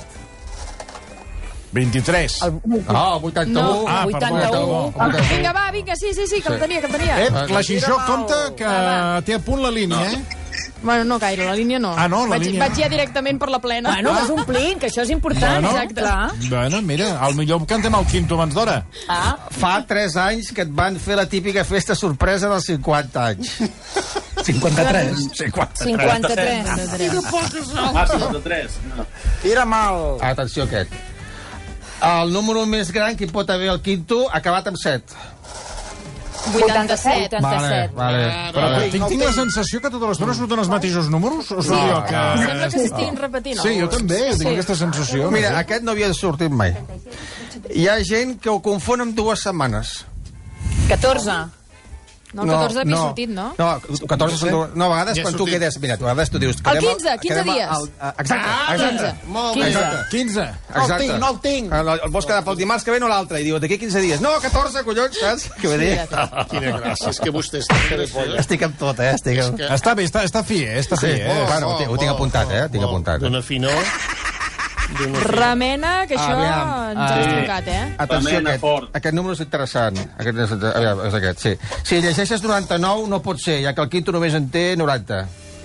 vint-i-tres. Ah, vuitanta-u. No, Ah, vuitanta-u. Vinga, va, vinga, sí, sí, sí, que el tenia, que el tenia. Eh, la Xinxó compta que té a punt la línia, eh? Bueno, no gaire, la línia no. Ah, no, la vaig, línia. Vaig ja directament per la plena. Bueno, vas omplint, que això és important. Bueno. Exacte. Clar. Bueno, mira, al millor cantem el quinto abans d'hora. Ah, Fa tres anys que et van fer la típica festa sorpresa dels cinquanta anys. cinquanta-tres. cinquanta-tres. Ah, cinquanta-tres. No. Tira mal. Atenció aquest. El número més gran que hi pot haver al quinto ha acabat amb set. vuitanta-set. vuitanta-set. Vale, Però vale. tinc, tinc la sensació que totes les dones surten els mateixos números? O soc jo que... Sembla que s'estiguin repetint. Sí, jo també, tinc aquesta sensació. Mira, aquest no havia sortit mai. Hi ha gent que ho confon amb dues setmanes. catorze. No, el catorze havia sortit, no? No, catorze són dues... No, a vegades Ja ha quan tu sortit. quedes... Mira, tu a vegades tu dius... El quedem al- quinze, quinze quedem dies. al- a- Exacte, exacte. Molt bé. Exacte. quinze. No el tinc, no el tinc. El, el vols quedar pel dimarts que ve o l'altre? I diu, d'aquí quinze dies. No, catorze, collons, saps? Què vull dir? Quina gràcia, és que vostè està graciós. Estic amb tot, eh? Estic amb... Està bé, està, està fi, eh? Està fi, Sí, eh? bueno, ho tinc- ho tinc apuntat, eh? Tinc apuntat. D'una finor. Remena, que això Aviam. ens has Ah. trucat, eh? Atenció, Remena aquest, fort. aquest número és interessant. Aquest és, aviam, és aquest, sí. Si llegeixes noranta-nou, no pot ser, ja que el quinto només en té noranta.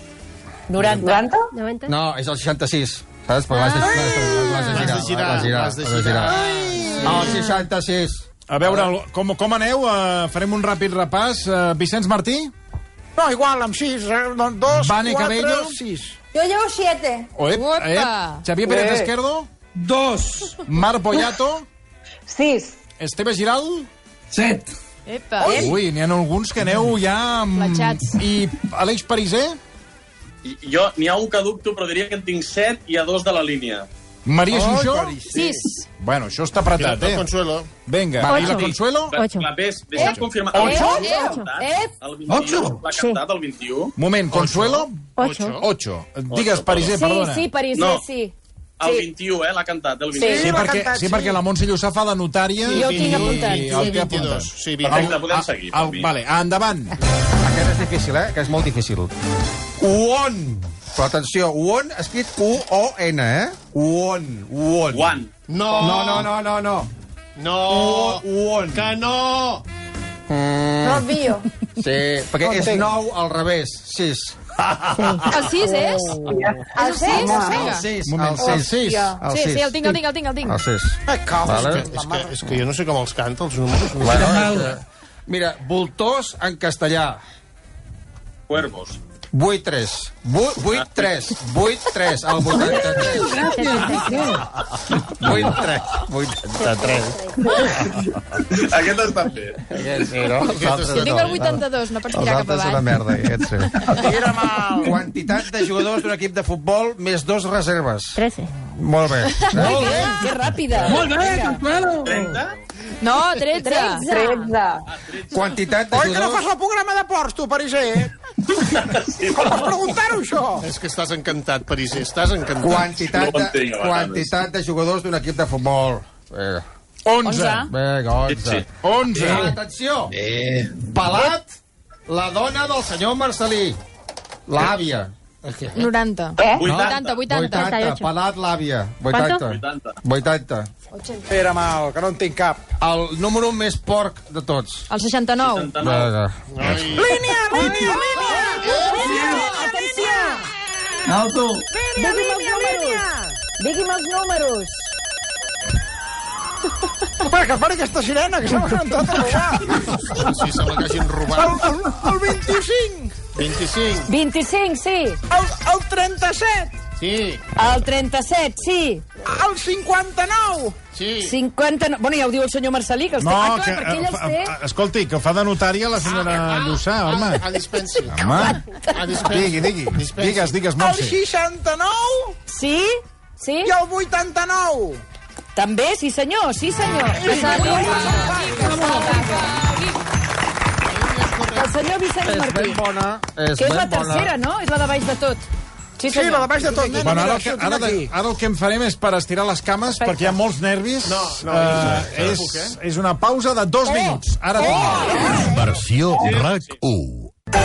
noranta. noventa. No, és el seixanta-sis, saps? Però l'has de, l'has de, l'has de girar. L'has de girar, l'has de girar, l'has de l'has de girar. girar. El seixanta-sis. A veure, el- com, com aneu? Uh, farem un ràpid repàs. Uh, Vicenç Martí? No, igual, amb sis. Eh? Dos, Vane quatre, Cabello? sis. Yo llevo siete. O, ep, Opa. ep. Xavier Pérez Eh. Esquerdo? Dos. Marc Boyato? Sis. Esteve Giral? Set. Epa. Ui, n'hi ha alguns que aneu ja... Amb... Fletxats. I Aleix Pariser? I- Jo, n'hi ha un que dubto, però diria que en tinc set i a dos de la línia. Maria Xinxó? Sis. Bueno, això està apretat, Mira, eh? Consuelo. Vinga, Ocho. i la Consuelo? Ocho. La Pes, deixa'm confirmar. Ocho? El vint-i-u l'ha Ocho? cantat? Eh? El vint-i-u Ocho? l'ha cantat, el vint-i-u? Moment, Consuelo? Ocho. Ocho. Digues, Pariser, Sí, perdona. sí, Pariser, No. sí. El Sí. vint-i-u, eh? L'ha cantat, el Sí, vint-i-u. sí, l'ha perquè, cantat, sí, sí. perquè la Montse Llussà fa la notària... Jo i- tinc apuntat, i sí. el té vint-i-dos. apuntat. Sí, vint-i-dos. Perfecte, podem El- seguir. el- per mi. Vale, endavant. Aquest és difícil, eh? Que és molt difícil. Uon. Però atenció, Uon escrit U O N, eh? Uon. Uon. One. No. No, no, no, no, no. No. Uon. Que no. Mm, No pillo. sí, perquè és nou al revés. Sis. El sis és? El sis? Vinga. sis. Moment, El sis. sis. El Sí, sis. sí, el tinc, el tinc, el tinc, el tinc. El sis. Ai, cal. Vale. És que, és que jo no sé com els canta, els números. Bueno, és que- mira, voltors en castellà. Cuervos. vuit tres. vuit tres. vuit tres. El vuitanta-tres. vuit tres. vuitanta-tres. Aquest està bé. Aquest sí, no? Els altres Jo tinc no. el vuitanta-dos, no pots Els tirar cap altres és una avall. merda, aquest sí. Tira mal. Quantitat de jugadors d'un equip de futbol més dos reserves. trece. Molt bé. Molt bé, que ràpida. Molt bé, Consuelo. trenta? No, tretze. Tretze. Quantitat de Oi que no fas jugadors... el programa de ports, tu, Pariser? Com pots preguntar-ho, això? És que estàs encantat, Pariser, estàs encantat. Quantitat No ho de, entenc, a vegades. quantitat de jugadors d'un equip de futbol. Vinga. onze. Vinga, onze. onze. Atenció. Pelat, la dona del senyor Marcelí. L'àvia. noranta. Què? vuitanta, vuitanta. vuitanta. Pelat, l'àvia. vuitanta. vuitanta. vuitanta. Tira mal, que no en tinc cap. El número més porc de tots. El seixanta-nou. Vinga. Línia, línia, línia! Atenció! Alto. Digui'm els números. Digui'm els números. Espera, que pari aquesta sirena, que se m'ha cantat a robar. Sí, sembla que hagin El, robat. el, el vint-i-cinc, vint-i-cinc. vint-i-cinc, sí. el, el trenta-set, Sí. El trenta-set, sí. El cinquanta-nou. Sí. cinquanta... Bueno, ja ho diu el senyor Marcelí, que els No, té... Ah, clar, que, perquè ell els té... eh, escolti, que fa de notària la senyora Llussà, home. A dispensi. Home. A dispensi. Digui, digui. Digues, digues, El Montse. seixanta-nou. Sí? Sí? I el vuitanta-nou. També, sí senyor, sí senyor. El senyor Vicenç És Martí. ben bona. És Que és la ben bona. tercera, no? És la de baix de tot. Sí, Sí, la de baix de tot. Bueno, ara, el que, ara, de, ara el que en farem és per estirar les cames, perquè hi ha molts nervis. No, no, uh, no, és, és una pausa de dos minuts. Ara tornem. Versió RAC u.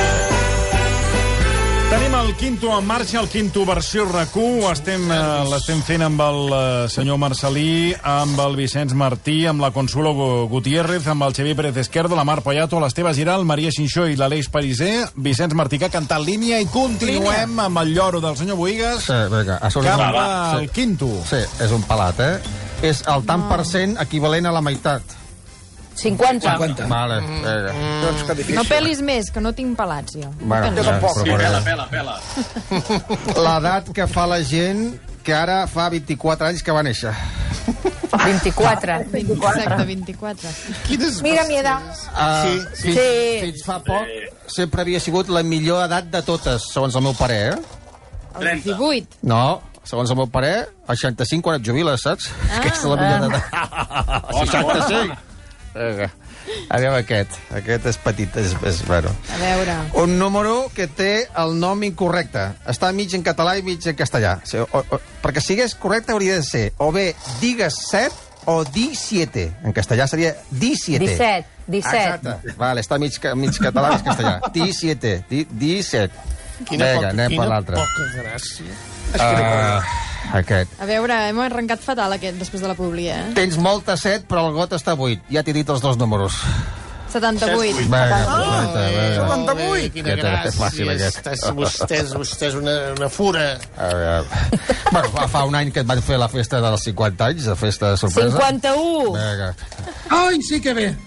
Tenim el quinto en marxa, el quinto versió RAC u. Estem, uh, l'estem fent amb el uh, senyor Marcelí, amb el Vicenç Martí, amb la Consuelo Gutiérrez, amb el Xavier Pérez Esquerdo, la Mar Poyato, l'Esteve Giral, Maria Xinxó i l'Aleix Pariser. Vicenç Martí, que ha cantat línia, i continuem línia. amb el lloro del senyor Boigas, sí, vinga, cap al sí. quinto. Sí, és un pelat, eh? És el tant per cent equivalent a la meitat. cinquanta. cinquanta. Vale, vinga. Mm. Doncs que difícil. No pelis més, que no tinc pelats, jo. Bueno, Jo tampoc. Sí, pela, pela, pela. L'edat que fa la gent que ara fa vint-i-quatre anys que va néixer. vint-i-quatre. Exacte, vint-i-quatre. Mira mi edad. Uh, Sí. Fins, Sí. fins fa poc sempre havia sigut la millor edat de totes, segons el meu parer, eh? El divuit. No, segons el meu parer, seixanta-cinc quan et jubiles, saps? Ah. Aquesta és la millor edat. seixanta-cinc. Vinga. A veure aquest. Aquest és petit, és, és bueno. A veure. Un número que té el nom incorrecte. Està mig en català i mig en castellà. O, o, o, perquè si sigués correcte hauria de ser o bé digues set o di siete. En castellà seria di siete. disset. disset. Exacte. Vale, està mig, mig català i mig castellà. di siete. Di, di set. Quina Vinga, poca, anem per quina l'altre. poca gràcia. Uh, aquest. A veure, hem arrencat fatal aquest després de la publi, eh? Tens molta set, però el got està buit. Ja t'he dit els dos números. setanta-vuit. Vinga, perfecte, vinga. setanta-vuit. Quina Aquest és gràcia. fàcil, aquest. Estàs, vostè, és, vostè és una, una fura. A veure. Bueno, fa, fa un any que et van fer la festa dels cinquanta anys, la festa de sorpresa. cinquanta-u. Vinga. Ai, sí que bé.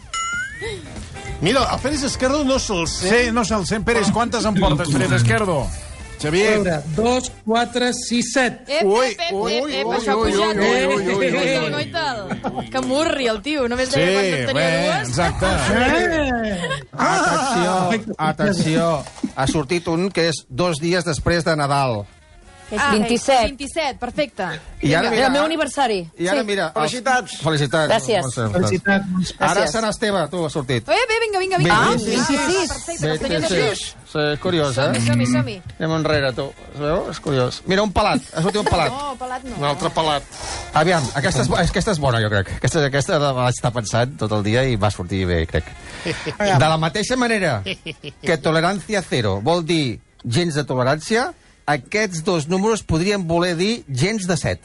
Mira, el Pérez Esquerdo no se'l sent. Sí, no se'l sent. Pérez, quantes en portes, Pérez Esquerdo? A Xavier. veure, dos, quatre, sis, set. Ep, Ui, ep, ep, ui, ep, ui, ep, ui, això ha ui, pujat. ui, ui, ui, ui, ui. Goital, goital. Que murri el tio, només Sí, deia quan en tenia bé, dues. exacte. Eh! Atenció, atenció. Ha sortit un que és dos dies després de Nadal. Ah, vint-i-set. vint-i-set, perfecte. I ara, Era el meu aniversari. I ara Sí. mira... Felicitats. Els... Felicitats. Gràcies. Montse. Felicitats. Ara Gràcies. Sant Esteve, tu has sortit. Eh, bé, vinga, vinga, vinga. Ah, vint-i-sis. Perfecte, els tenia tots. vint-i-sis. Sí, és curiós, Som-hi, eh? som-hi, som-hi. Anem enrere, tu. Es veu? És curiós. Mira, un pelat. Ha sortit un pelat. No, pelat no. Un altre pelat. Aviam, aquesta és, bo- aquesta és bona, jo crec. Aquesta, aquesta la vaig estar pensant tot el dia i va sortir bé, crec. De la mateixa manera que tolerancia cero vol dir gens de tolerància, aquests dos números podrien voler dir gens de set.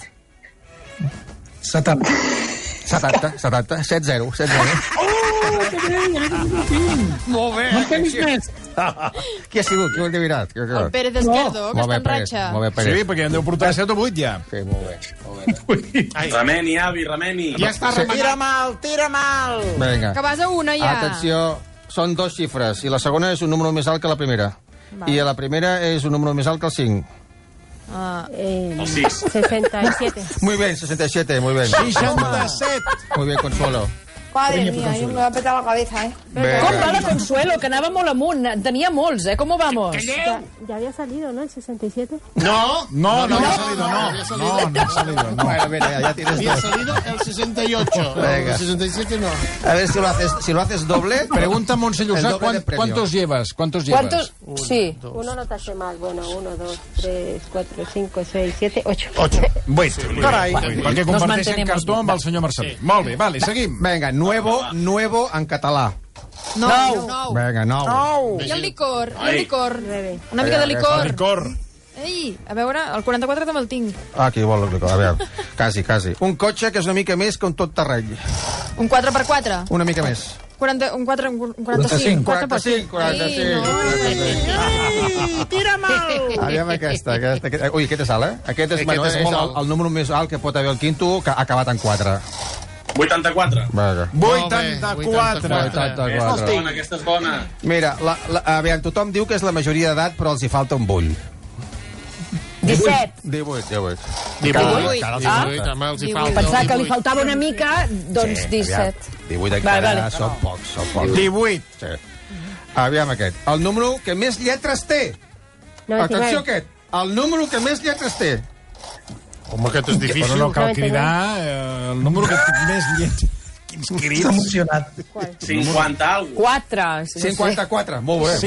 setanta. setanta, setanta, set zero, set zero. Oh, que bé, ja n'he tingut. Molt bé. No en tenis més. Qui ha sigut? Qui ho ha adivinat? Qui- qui- El Pérez Esquerdo, que Molt bé, està en Pérez, ratxa. molt bé, Pérez. Sí, perquè en deu portar set o vuit ja. Sí, molt bé. Molt bé. Remeni, avi, remeni. Ja està Sí. remenat. Tira mal, tira mal. Vinga. Que vas a una ja. Atenció, són dos xifres, i la segona és un número més alt que la primera. Vale. I la primera és un número més alt que el cinc. Ah, Eh, El sis. sesenta y siete. Muy bien, sesenta y siete, muy bien. seixanta-set. Muy bien, Consuelo. Madre mía, yo me va a petar la cabeza, ¿eh? Venga. Com va la Consuelo, que anava molt amunt? En tenia molts, eh? Com vamos? Ya, ya había salido, ¿no? El sesenta y siete. No, No, no, no ha salido, no. había salido. No, no ha salido, no. Bueno, mira, ya, ya tienes Había dos. salido el sesenta y ocho. Venga. El sesenta y siete no. A ver si lo haces, si lo haces doble. Pregunta a Montse El Llussà, doble de ¿cuán- premio. ¿cuántos llevas? ¿Cuántos llevas? ¿Cuántos? Sí. Uno no te hace mal. Bueno, uno, dos, tres, cuatro, cinco, seis, siete, ocho. Ocho. Vuit. Carai. Perquè comparteixen mantenemos cartó amb el senyor Marcelí. Molt bé, vale, seguim. Venga, nuevo, nuevo en català. nou. Nou. Nou. Venga, nou. Nou. I el licor, i el Ai. licor. Nueve. Una mica de licor. Licor. Ei, a veure, el quaranta-quatre també el tinc. Ah, aquí vol el licor, a veure. Quasi, quasi. Un cotxe que és una mica més que un tot terreny. Un quatre per quatre. Una mica més. quaranta, un quatre, un quaranta-cinc. quaranta-cinc, quaranta-cinc. Ei, tira mal. Aviam aquesta, aquesta, aquesta. Ui, aquest és alt, eh? Aquest és, Aquest bueno, és és, molt el, alt. el número més alt que pot haver el quinto, que ha acabat en quatre. vuitanta-quatre. Vinga. vuitanta-quatre. vuitanta-quatre. Aquesta és bona, aquesta és bona. Mira, la, la, aviam, tothom diu que és la majoria d'edat, però els hi falta un bull. disset. disset. divuit, divuit. divuit. Ah, pensava que li faltava una mica, doncs disset. divuit encara són pocs, són pocs. divuit. Sí. Aviam aquest. El número que més lletres té. Atenció aquest. El número que més lletres té. Home, aquest és difícil. Però no cal cridar eh, el número que més lletres. Quins crits. Està emocionat. cinquanta alguna quatre. cinquanta-quatre, molt bé.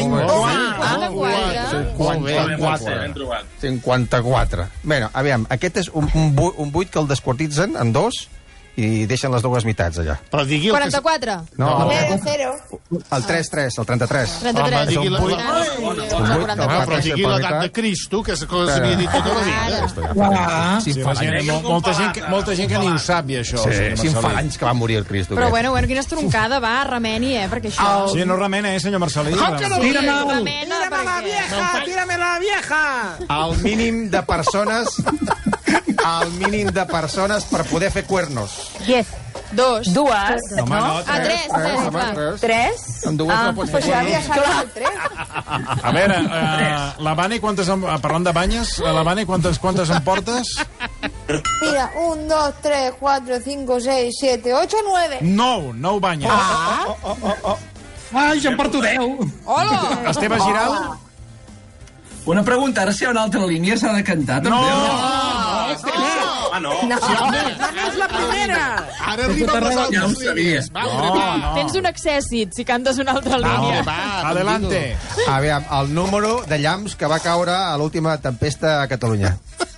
cinquanta-quatre. cinquanta-quatre. Bé, aviam, aquest és un, un, bu un buit que el desquartitzen en dos i deixen les dues meitats allà. Però digui quaranta-quatre. No, Zero, zero. el tres tres, el trenta-tres. trenta-tres. Home, digui la, buit. la, Home, però digui l'edat de Cristo, que és el que s'havia dit tota la vida. Ah, Sí, la gent, molta, gent que, molta gent que ni ho sap, i això. Sí, si en fa anys que va morir el Cristo. Però bueno, bueno, quina estroncada, va, remeni, eh, perquè això... Sí, no remena, eh, senyor Marcelí? Com que no? Sí, Tira-me'l. remena, Tírame la perquè... vieja, tírame la vieja. El mínim de persones... El mínim de persones per poder fer cuernos. Diez. Dos. Dues, No, home, no, Ah, tres, tres, home, clar. tres. tres. Amb dues no pots fer Pues ja havia cuernos. sacat el tres. A veure, eh, la Vane, quantes... em- Parlant de banyes, la Vane, quantes, quantes em portes? Mira, un, dos, tres, cuatro, cinco, seis, siete, ocho, nueve. Nou, nou banyes. Ai, ja em porto deu. Hola! Esteve Giral? Una pregunta, ara si hi ha una altra línia s'ha de cantar, també. Ah, no. No. És la primera. Ara arriben les Ja ho altres sabia. línies. Va, va. Tens un accèssit si cantes una altra línia. va, Adelante. Aviam, el número de llamps que va caure a l'última tempesta a Catalunya.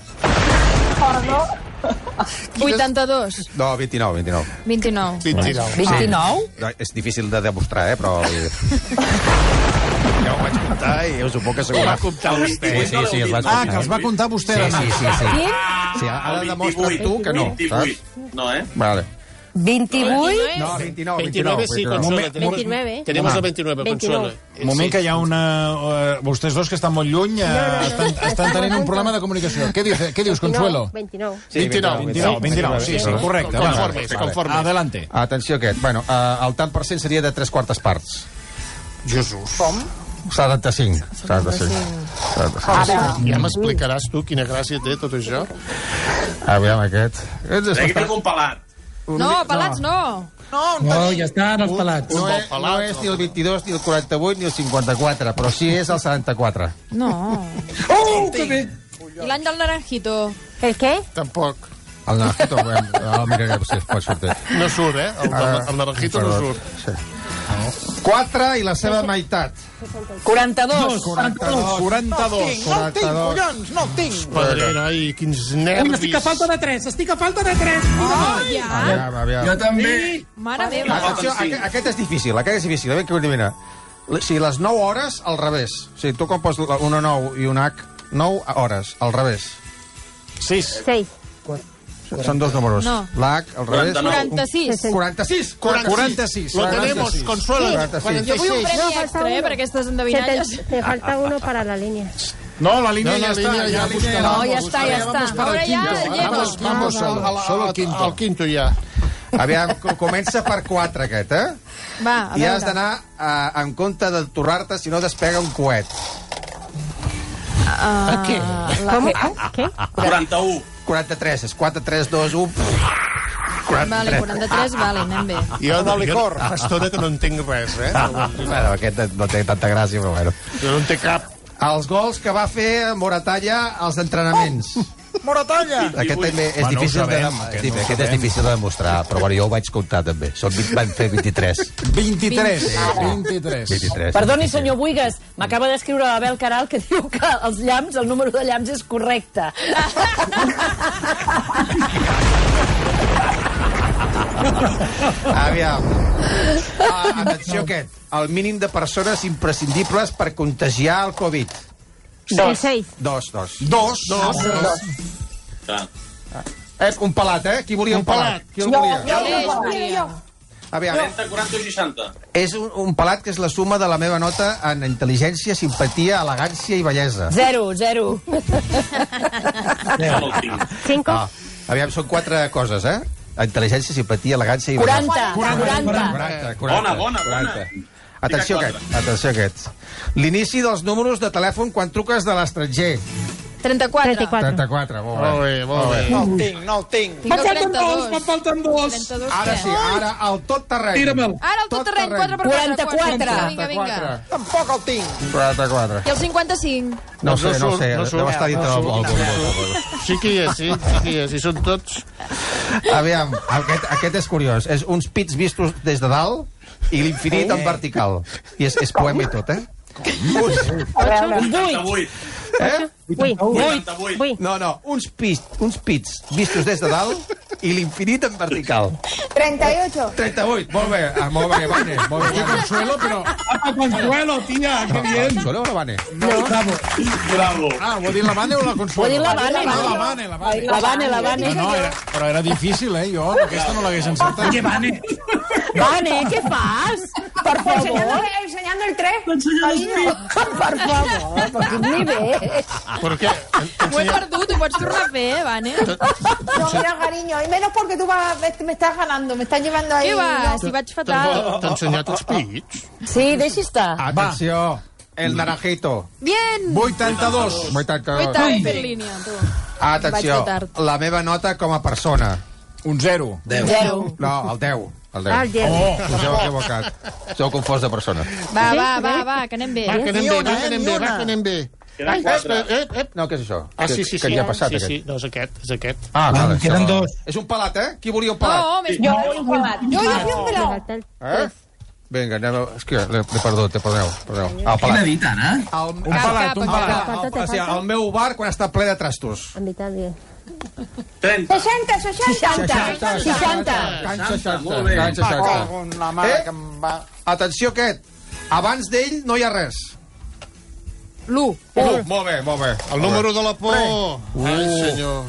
vuitanta-dos. No, vint-i-nou, vint-i-nou. vint-i-nou. vint-i-nou. vint-i-nou? No, és difícil de demostrar, eh, però... Ja ho vaig comptar i us ho puc Ho assegurar. va comptar vostè. Sí, sí, sí, els vaig Ah, comptar. que els va comptar vostè. Sí, ara. sí, sí. sí. Quin? Sí, ara demostres tu que no, vint-i-vuit. saps? No, eh? Vale. vint-i-vuit? No, vint-i-nou, veintinueve, sí, Consuelo. Tenemos, veintinueve. tenemos el veintinueve, Consuelo. Un moment que hi ha una... Uh, vostès dos que estan molt lluny uh, estan, estan tenint un problema de comunicació. Què dius, què dius Consuelo? veintinou. Sí, veintinou. veintinou, veintinou, sí, sí, correcte. Conformes, Vale. conformes. Adelante. Atenció aquest. Bueno, uh, el tant per cent seria de tres quartes parts. Jesús. Com? setanta-cinc. setanta-cinc. setanta-cinc. Ja m'explicaràs tu quina gràcia té tot això? Aviam aquest. Aquí tinc un pelat. No, pelats no. No, ja estan els pelats. No, és, no és ni el vint-i-dos, ni el quaranta-vuit, ni el cinquanta-quatre, però sí és el setanta-quatre. No. Oh, que bé. I l'any del naranjito. El què? Tampoc. El naranjito, el mirarem si es pot sortir. No surt, eh? El, el naranjito no surt. Sí. quatre i la seva meitat. quaranta-dos. quaranta-dos. quaranta-dos. No el tinc, collons, no el tinc. Pedrera, ai, quins Ui, nervis. estic a falta de tres, estic a falta de tres. Oh, ja. Aviam, aviam. Jo també. Mare meva. Atenció, aquest, aquest és difícil, aquest és difícil. A veure què ho adivina. O sigui, les nou hores, al revés. O sigui, tu quan poses una nou i un H, nou hores, al revés. sis. Seis. Són dos números. No. L'H, al revés. quaranta-sis. quaranta-sis. quaranta-sis. Lo tenemos, Consuelo. quaranta-sis. Jo vull un premi No, extra, eh, per aquestes endevinalles. Te falta uno para la línea. No, la línia No, la ja està. línia ja la busca- línia- No, ja està, ja està. Ahora ya llego. Vamos, vamos al, al, Solo el al, quinto. al quinto ja. Aviam, co- comença per quatre, aquest, eh? Va, a I has veure. d'anar eh, en compte de torrar-te si no despega un coet. Uh, què? Com? Què? quaranta-u. quaranta-tres, és quatre, tres, dos, u... Vale, quaranta-tres, vale, anem bé. Jo, no, jo fa estona que no entenc res, eh? Bueno, aquest no té tanta gràcia, però bueno. Jo no en té cap. Els gols que va fer Moratalla als entrenaments. Moratalla. Aquest també és Bueno, ho difícil de, sabem, dem- aquest sí, no ho aquest és sabem. difícil de demostrar, però bueno, jo ho vaig comptar també. Són, vint- van fer vint-i-tres. vint-i-tres. vint-i-tres. vint-i-tres. Perdoni, senyor Buigas, m'acaba d'escriure l'Abel Caral que diu que els llamps, el número de llamps és correcte. Aviam. Ah, atenció aquest. El mínim de persones imprescindibles per contagiar el Covid. Dos. Seis. Dos, dos. Dos. Dos. dos. Clar. Eh, un pelat, eh? Qui volia un, pelat? Qui el volia? Jo, Aviam. trenta, quaranta o seixanta. És un, un pelat que és la suma de la meva nota en intel·ligència, simpatia, elegància i bellesa. Zero, zero. No el tinc. Cinco. Ah, aviam, són quatre coses, eh? Intel·ligència, simpatia, elegància i bellesa. quaranta, quaranta. quaranta, Bona, bona, bona. quaranta. Atenció aquest, atenció aquest. L'inici dels números de telèfon quan truques de l'estranger. trenta-quatre. trenta-quatre, molt bé. Molt bé, molt bé. No el tinc, no el tinc. Tinc el trenta-dos. Me'n falten dos. trenta-dos, Ara què? sí, ara el tot terreny. Tira-me'l. Ara el tot terreny, quatre per quatre. quaranta-quatre. Vinga, vinga. Tampoc el tinc. quaranta-quatre. I el cinquanta-cinc? No sé, no sé, no deu estar dintre del bol. Sí que hi és, sí, sí que hi és. I són tots... Aviam, aquest, aquest és curiós. És uns pits vistos des de dalt i l'infinit en vertical. I és, és poema i tot, eh? vuitanta-vuit. Eh? Vuit. No, no, uns pits, uns pits vistos des de dalt i l'infinit en vertical. treinta y ocho. trenta-vuit, molt bé, ah, molt bé, Vane. Molt bé, Vane. Consuelo, però... Ah, Consuelo, tía, qué bien. Consuelo o la Vane? No, bravo. Bravo. Ah, ho ha dit la Vane o la Consuelo? Ho ha dit la Vane, Ah, no? la Vane, la Vane. La Vane, la Vane. No, no, era, però era difícil, eh? Jo aquesta no l'hagués encertat. Oye, Vane. Vane, què fas? Per Enseñando, favor. enseñando el tres. Per favor, per quin nivell. Per què? Ho he perdut, ho pots tornar a fer, eh, Vane? No, mira, cariño, y menos porque tú vas, me estás ganando, me estás llevando ahí. Què va? no. Si vaig fatal. T'ha ensenyat els pits? Sí, deixi estar. Atenció, el naranjito. Bien! vuitanta-dos. vuitanta-dos. vuitanta per línia, tu. Atenció, Vaig de tard. la meva nota com a persona. Un zero. Zero. No, el deu. El deu. Ah, el deu. Oh, us heu equivocat. Us heu confós de persona. Va, va, va, va, que anem bé. Va, que anem bé, va, que anem bé, va, que anem bé. Queden quatre. Eh, eh, No, què és això? Ah, sí, sí, Què sí. ja ha passat, Sí, aquest? sí, no, és aquest, és aquest. Ah, vale, queden això- dos. És un pelat, eh? Qui volia un pelat? No, més Yo, yo, yo, yo, yo, Eh? Vinga, anem a... És que l'he l'he perdut, eh, perdoneu. perdoneu. El Quina pelat. dit, Anna? El, un Cap, pelat, cap, un cap. pelat. Falta, te O sigui, falta. el meu bar quan està ple de trastos. A mitad bien. trenta. sesenta, sesenta. seixanta. Can seixanta. molt bé. Can seixanta. Con la mare Eh? que em va... Atenció aquest. Abans d'ell no hi ha res. L'u. Uh, molt bé, molt bé. El número de la por. Ai, senyor.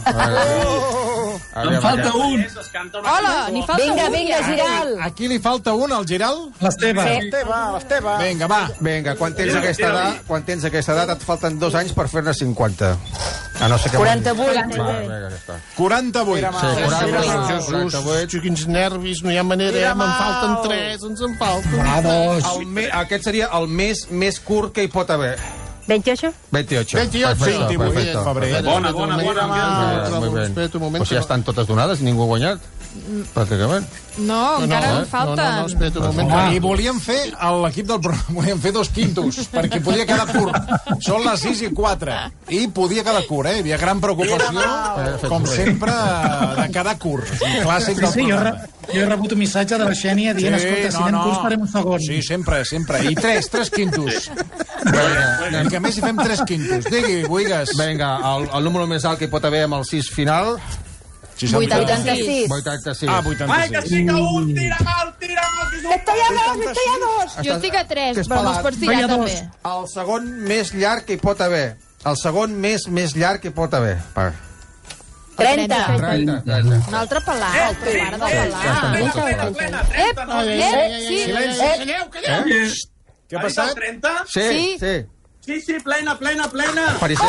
Em falta un. Es canta una Hola, cançó. n'hi falta Vinga, un. vinga, Giral. A qui li falta un, al Giral? L'Esteve. Sí. L'Esteve, l'Esteve. Vinga, va. Vinga, quan tens aquesta edat, quan tens aquesta edat et falten dos anys per fer-ne cinquanta. A no ser que... quaranta-vuit. Va, vinga, ja està. quaranta-vuit. Sí, quaranta-vuit. Jesús, quaranta-vuit. quins nervis, no hi ha manera, eh? Me'n falten tres, ens en falten. Vamos. El me, aquest seria el mes més curt que hi pot haver. veintiocho. veintiocho. veintiocho. Perfecte, veintiocho, perfecte. febrer. Bona, bona, bona. Ah, Trobo, molt bé. espera't un moment. Pues ja estan totes donades i ningú ha guanyat. Pràcticament. No, encara no, en no, falten. no, espera't un moment. I volíem fer, a l'equip del programa, volíem fer dos quintos, perquè podia quedar curt. Són les sis i quatre. I podia quedar curt, eh? Hi havia gran preocupació, com sempre, de quedar curt. És un clàssic Sí, del sí, jo, programa. re, jo he rebut un missatge de la Xènia dient, escolta, si anem curts farem un segon. Sí, sempre, sempre. I tres, tres quintos. Vinga, que a més hi fem tres quintos. Digui, Buigas. Vinga, el, el número més alt que hi pot haver amb el sis final... vuitanta-sis. vuitanta-sis. Ah, vuitanta-sis. un, tira mal, tira mal. Estoy a dos, estoy a dos. Jo estic a tres, Que és però me'ls pelat. pots tirar Vaja, dos. també. El segon més llarg que hi pot haver. El segon més, més llarg que hi pot haver. Va. trenta. trenta, trenta. Un altre pelat, tu, para de pelar. Ep, ep, sí. Calleu, calleu. Què ha passat? trenta? Sí, Sí. sí. Sí, sí, plena, plena, plena. Pariser.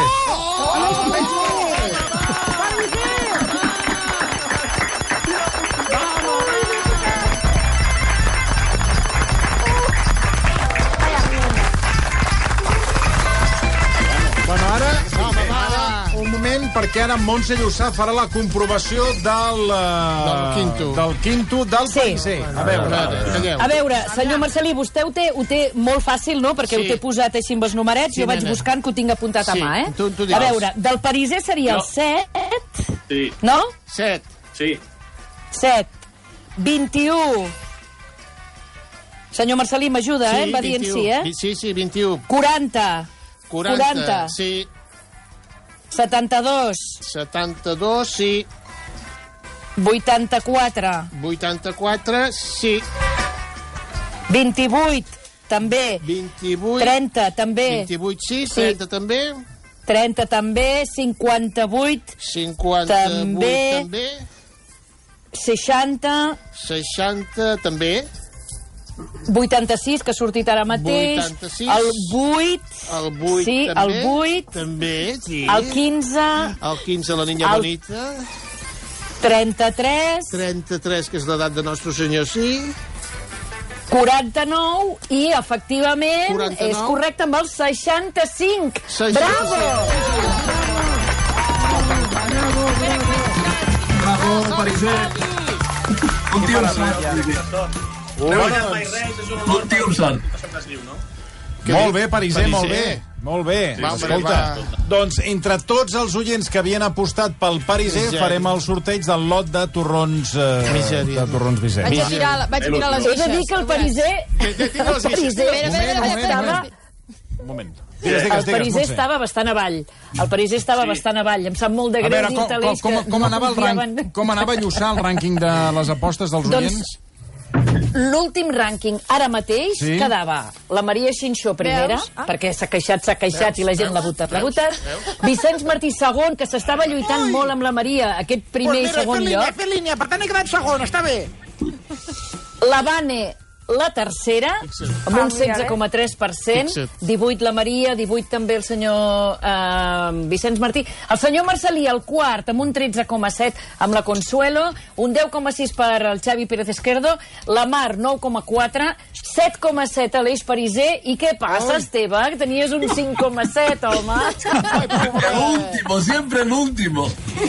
Bueno, ara, ara, un moment, perquè ara Montse Llussà farà la comprovació del... Uh, Del quinto. Del quinto, del Sí. Pariser. A veure, Calleu. A veure, senyor Marcelí, vostè ho té, ho té molt fàcil, no?, perquè Sí. ho té posat així amb els numerets, Sí, jo vaig nena. buscant que ho tinc apuntat a Sí, mà, eh? tu- tu a diràs. veure, del Pariser seria el Jo. set, Sí, no? Set. sí. set, vint-i-u. Senyor Marcelí, m'ajuda, eh? Em va dient sí, eh? Sí, sí, vint-i-u. quaranta, quaranta. quaranta. Sí. setanta-dos, setanta-dos, sí. vuitanta-quatre, vuitanta-quatre, sí. vint-i-vuit, també, vint-i-vuit. trenta, també, vint-i-vuit, sí. trenta, també. trenta, també, cinquanta-vuit, cinquanta-vuit, També. també. seixanta, seixanta, també. vuitanta-sis, que ha sortit ara mateix, vuitanta-sis. el vuit, El vuit, sí, també. el vuit, També, sí. el quinze, El quinze, la niña el- bonita. trenta-tres, trenta-tres, que és l'edat de Nostre Senyor, sí. quaranta-nou i, efectivament, quaranta-nou. és correcte amb el seixanta-cinc. seixanta-cinc. Bravo! Un tio amb sort. Un tio amb sort. Molt bé, Pariser, molt bé. Molt bé. Va, Escolta, va. doncs entre tots els oients que havien apostat pel Pariser Misèria. farem el sorteig del lot de torrons eh, Misèria. de torrons Vicent. Vaig a tirar, vaig a tirar les He de dir guixes. que el Pariser... Que- que tira les El Pariser Espera, espera, espera, estava... espera. Un moment. Digues, digues, El digues, Pariser Montse. estava bastant avall. El Pariser estava bastant avall. Em sap molt de A greu veure, com, dir-te, com, Aleix, com, que com, no anava el confiaven. rank, com anava a lluçar el rànquing de les apostes dels Doncs- oients? L'últim rànquing ara mateix Sí? quedava la Maria Xinxó primera, Veus? Ah. perquè s'ha queixat, s'ha queixat i la gent l'ha votat, l'ha votat. Vicenç Martí segon, que s'estava lluitant molt amb la Maria, aquest primer Pues i mira, segon fer línia, lloc. fer línia, per tant he quedat segon, està bé. La Vane, la tercera, amb un Ah, mira, setze coma tres per cent, Fixa't. divuit la Maria, divuit també el senyor eh, Vicenç Martí. El senyor Marcelí, el quart, amb un tretze coma set amb la Consuelo, un deu coma sis per el Xavi Pérez Esquerdo, la Mar, nou coma quatre, set coma set a l'Eix Pariser, i què passa, Esteve? Que tenies un cinc coma set, home. El último, siempre el último.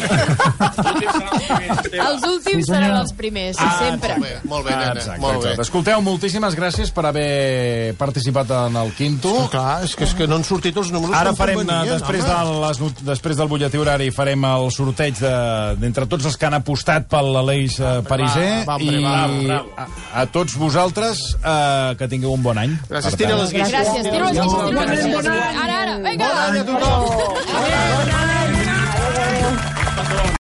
Els últims Sí, senyor. seran els primers, sempre. Molt bé, molt bé, Ah, nena. exacte, Molt bé. exacte. Escolteu, moltíssimes gràcies per haver participat en el Quinto. Clar, és que, és que no han sortit els números Ara com farem, eh, convenien, després, de home. les, not- després del butlletí horari, farem el sorteig de- d'entre tots els que han apostat per l'Aleix eh, Pariser. va, hombre, I va, bravo. a, a tots vosaltres, eh, que tingueu un bon any. Gràcies, Per tira tant. les guixes. Gràcies, tiro les guixes, tiro les guixes. Bon any. Ara, ara, vinga! Bon any a tothom. Adéu.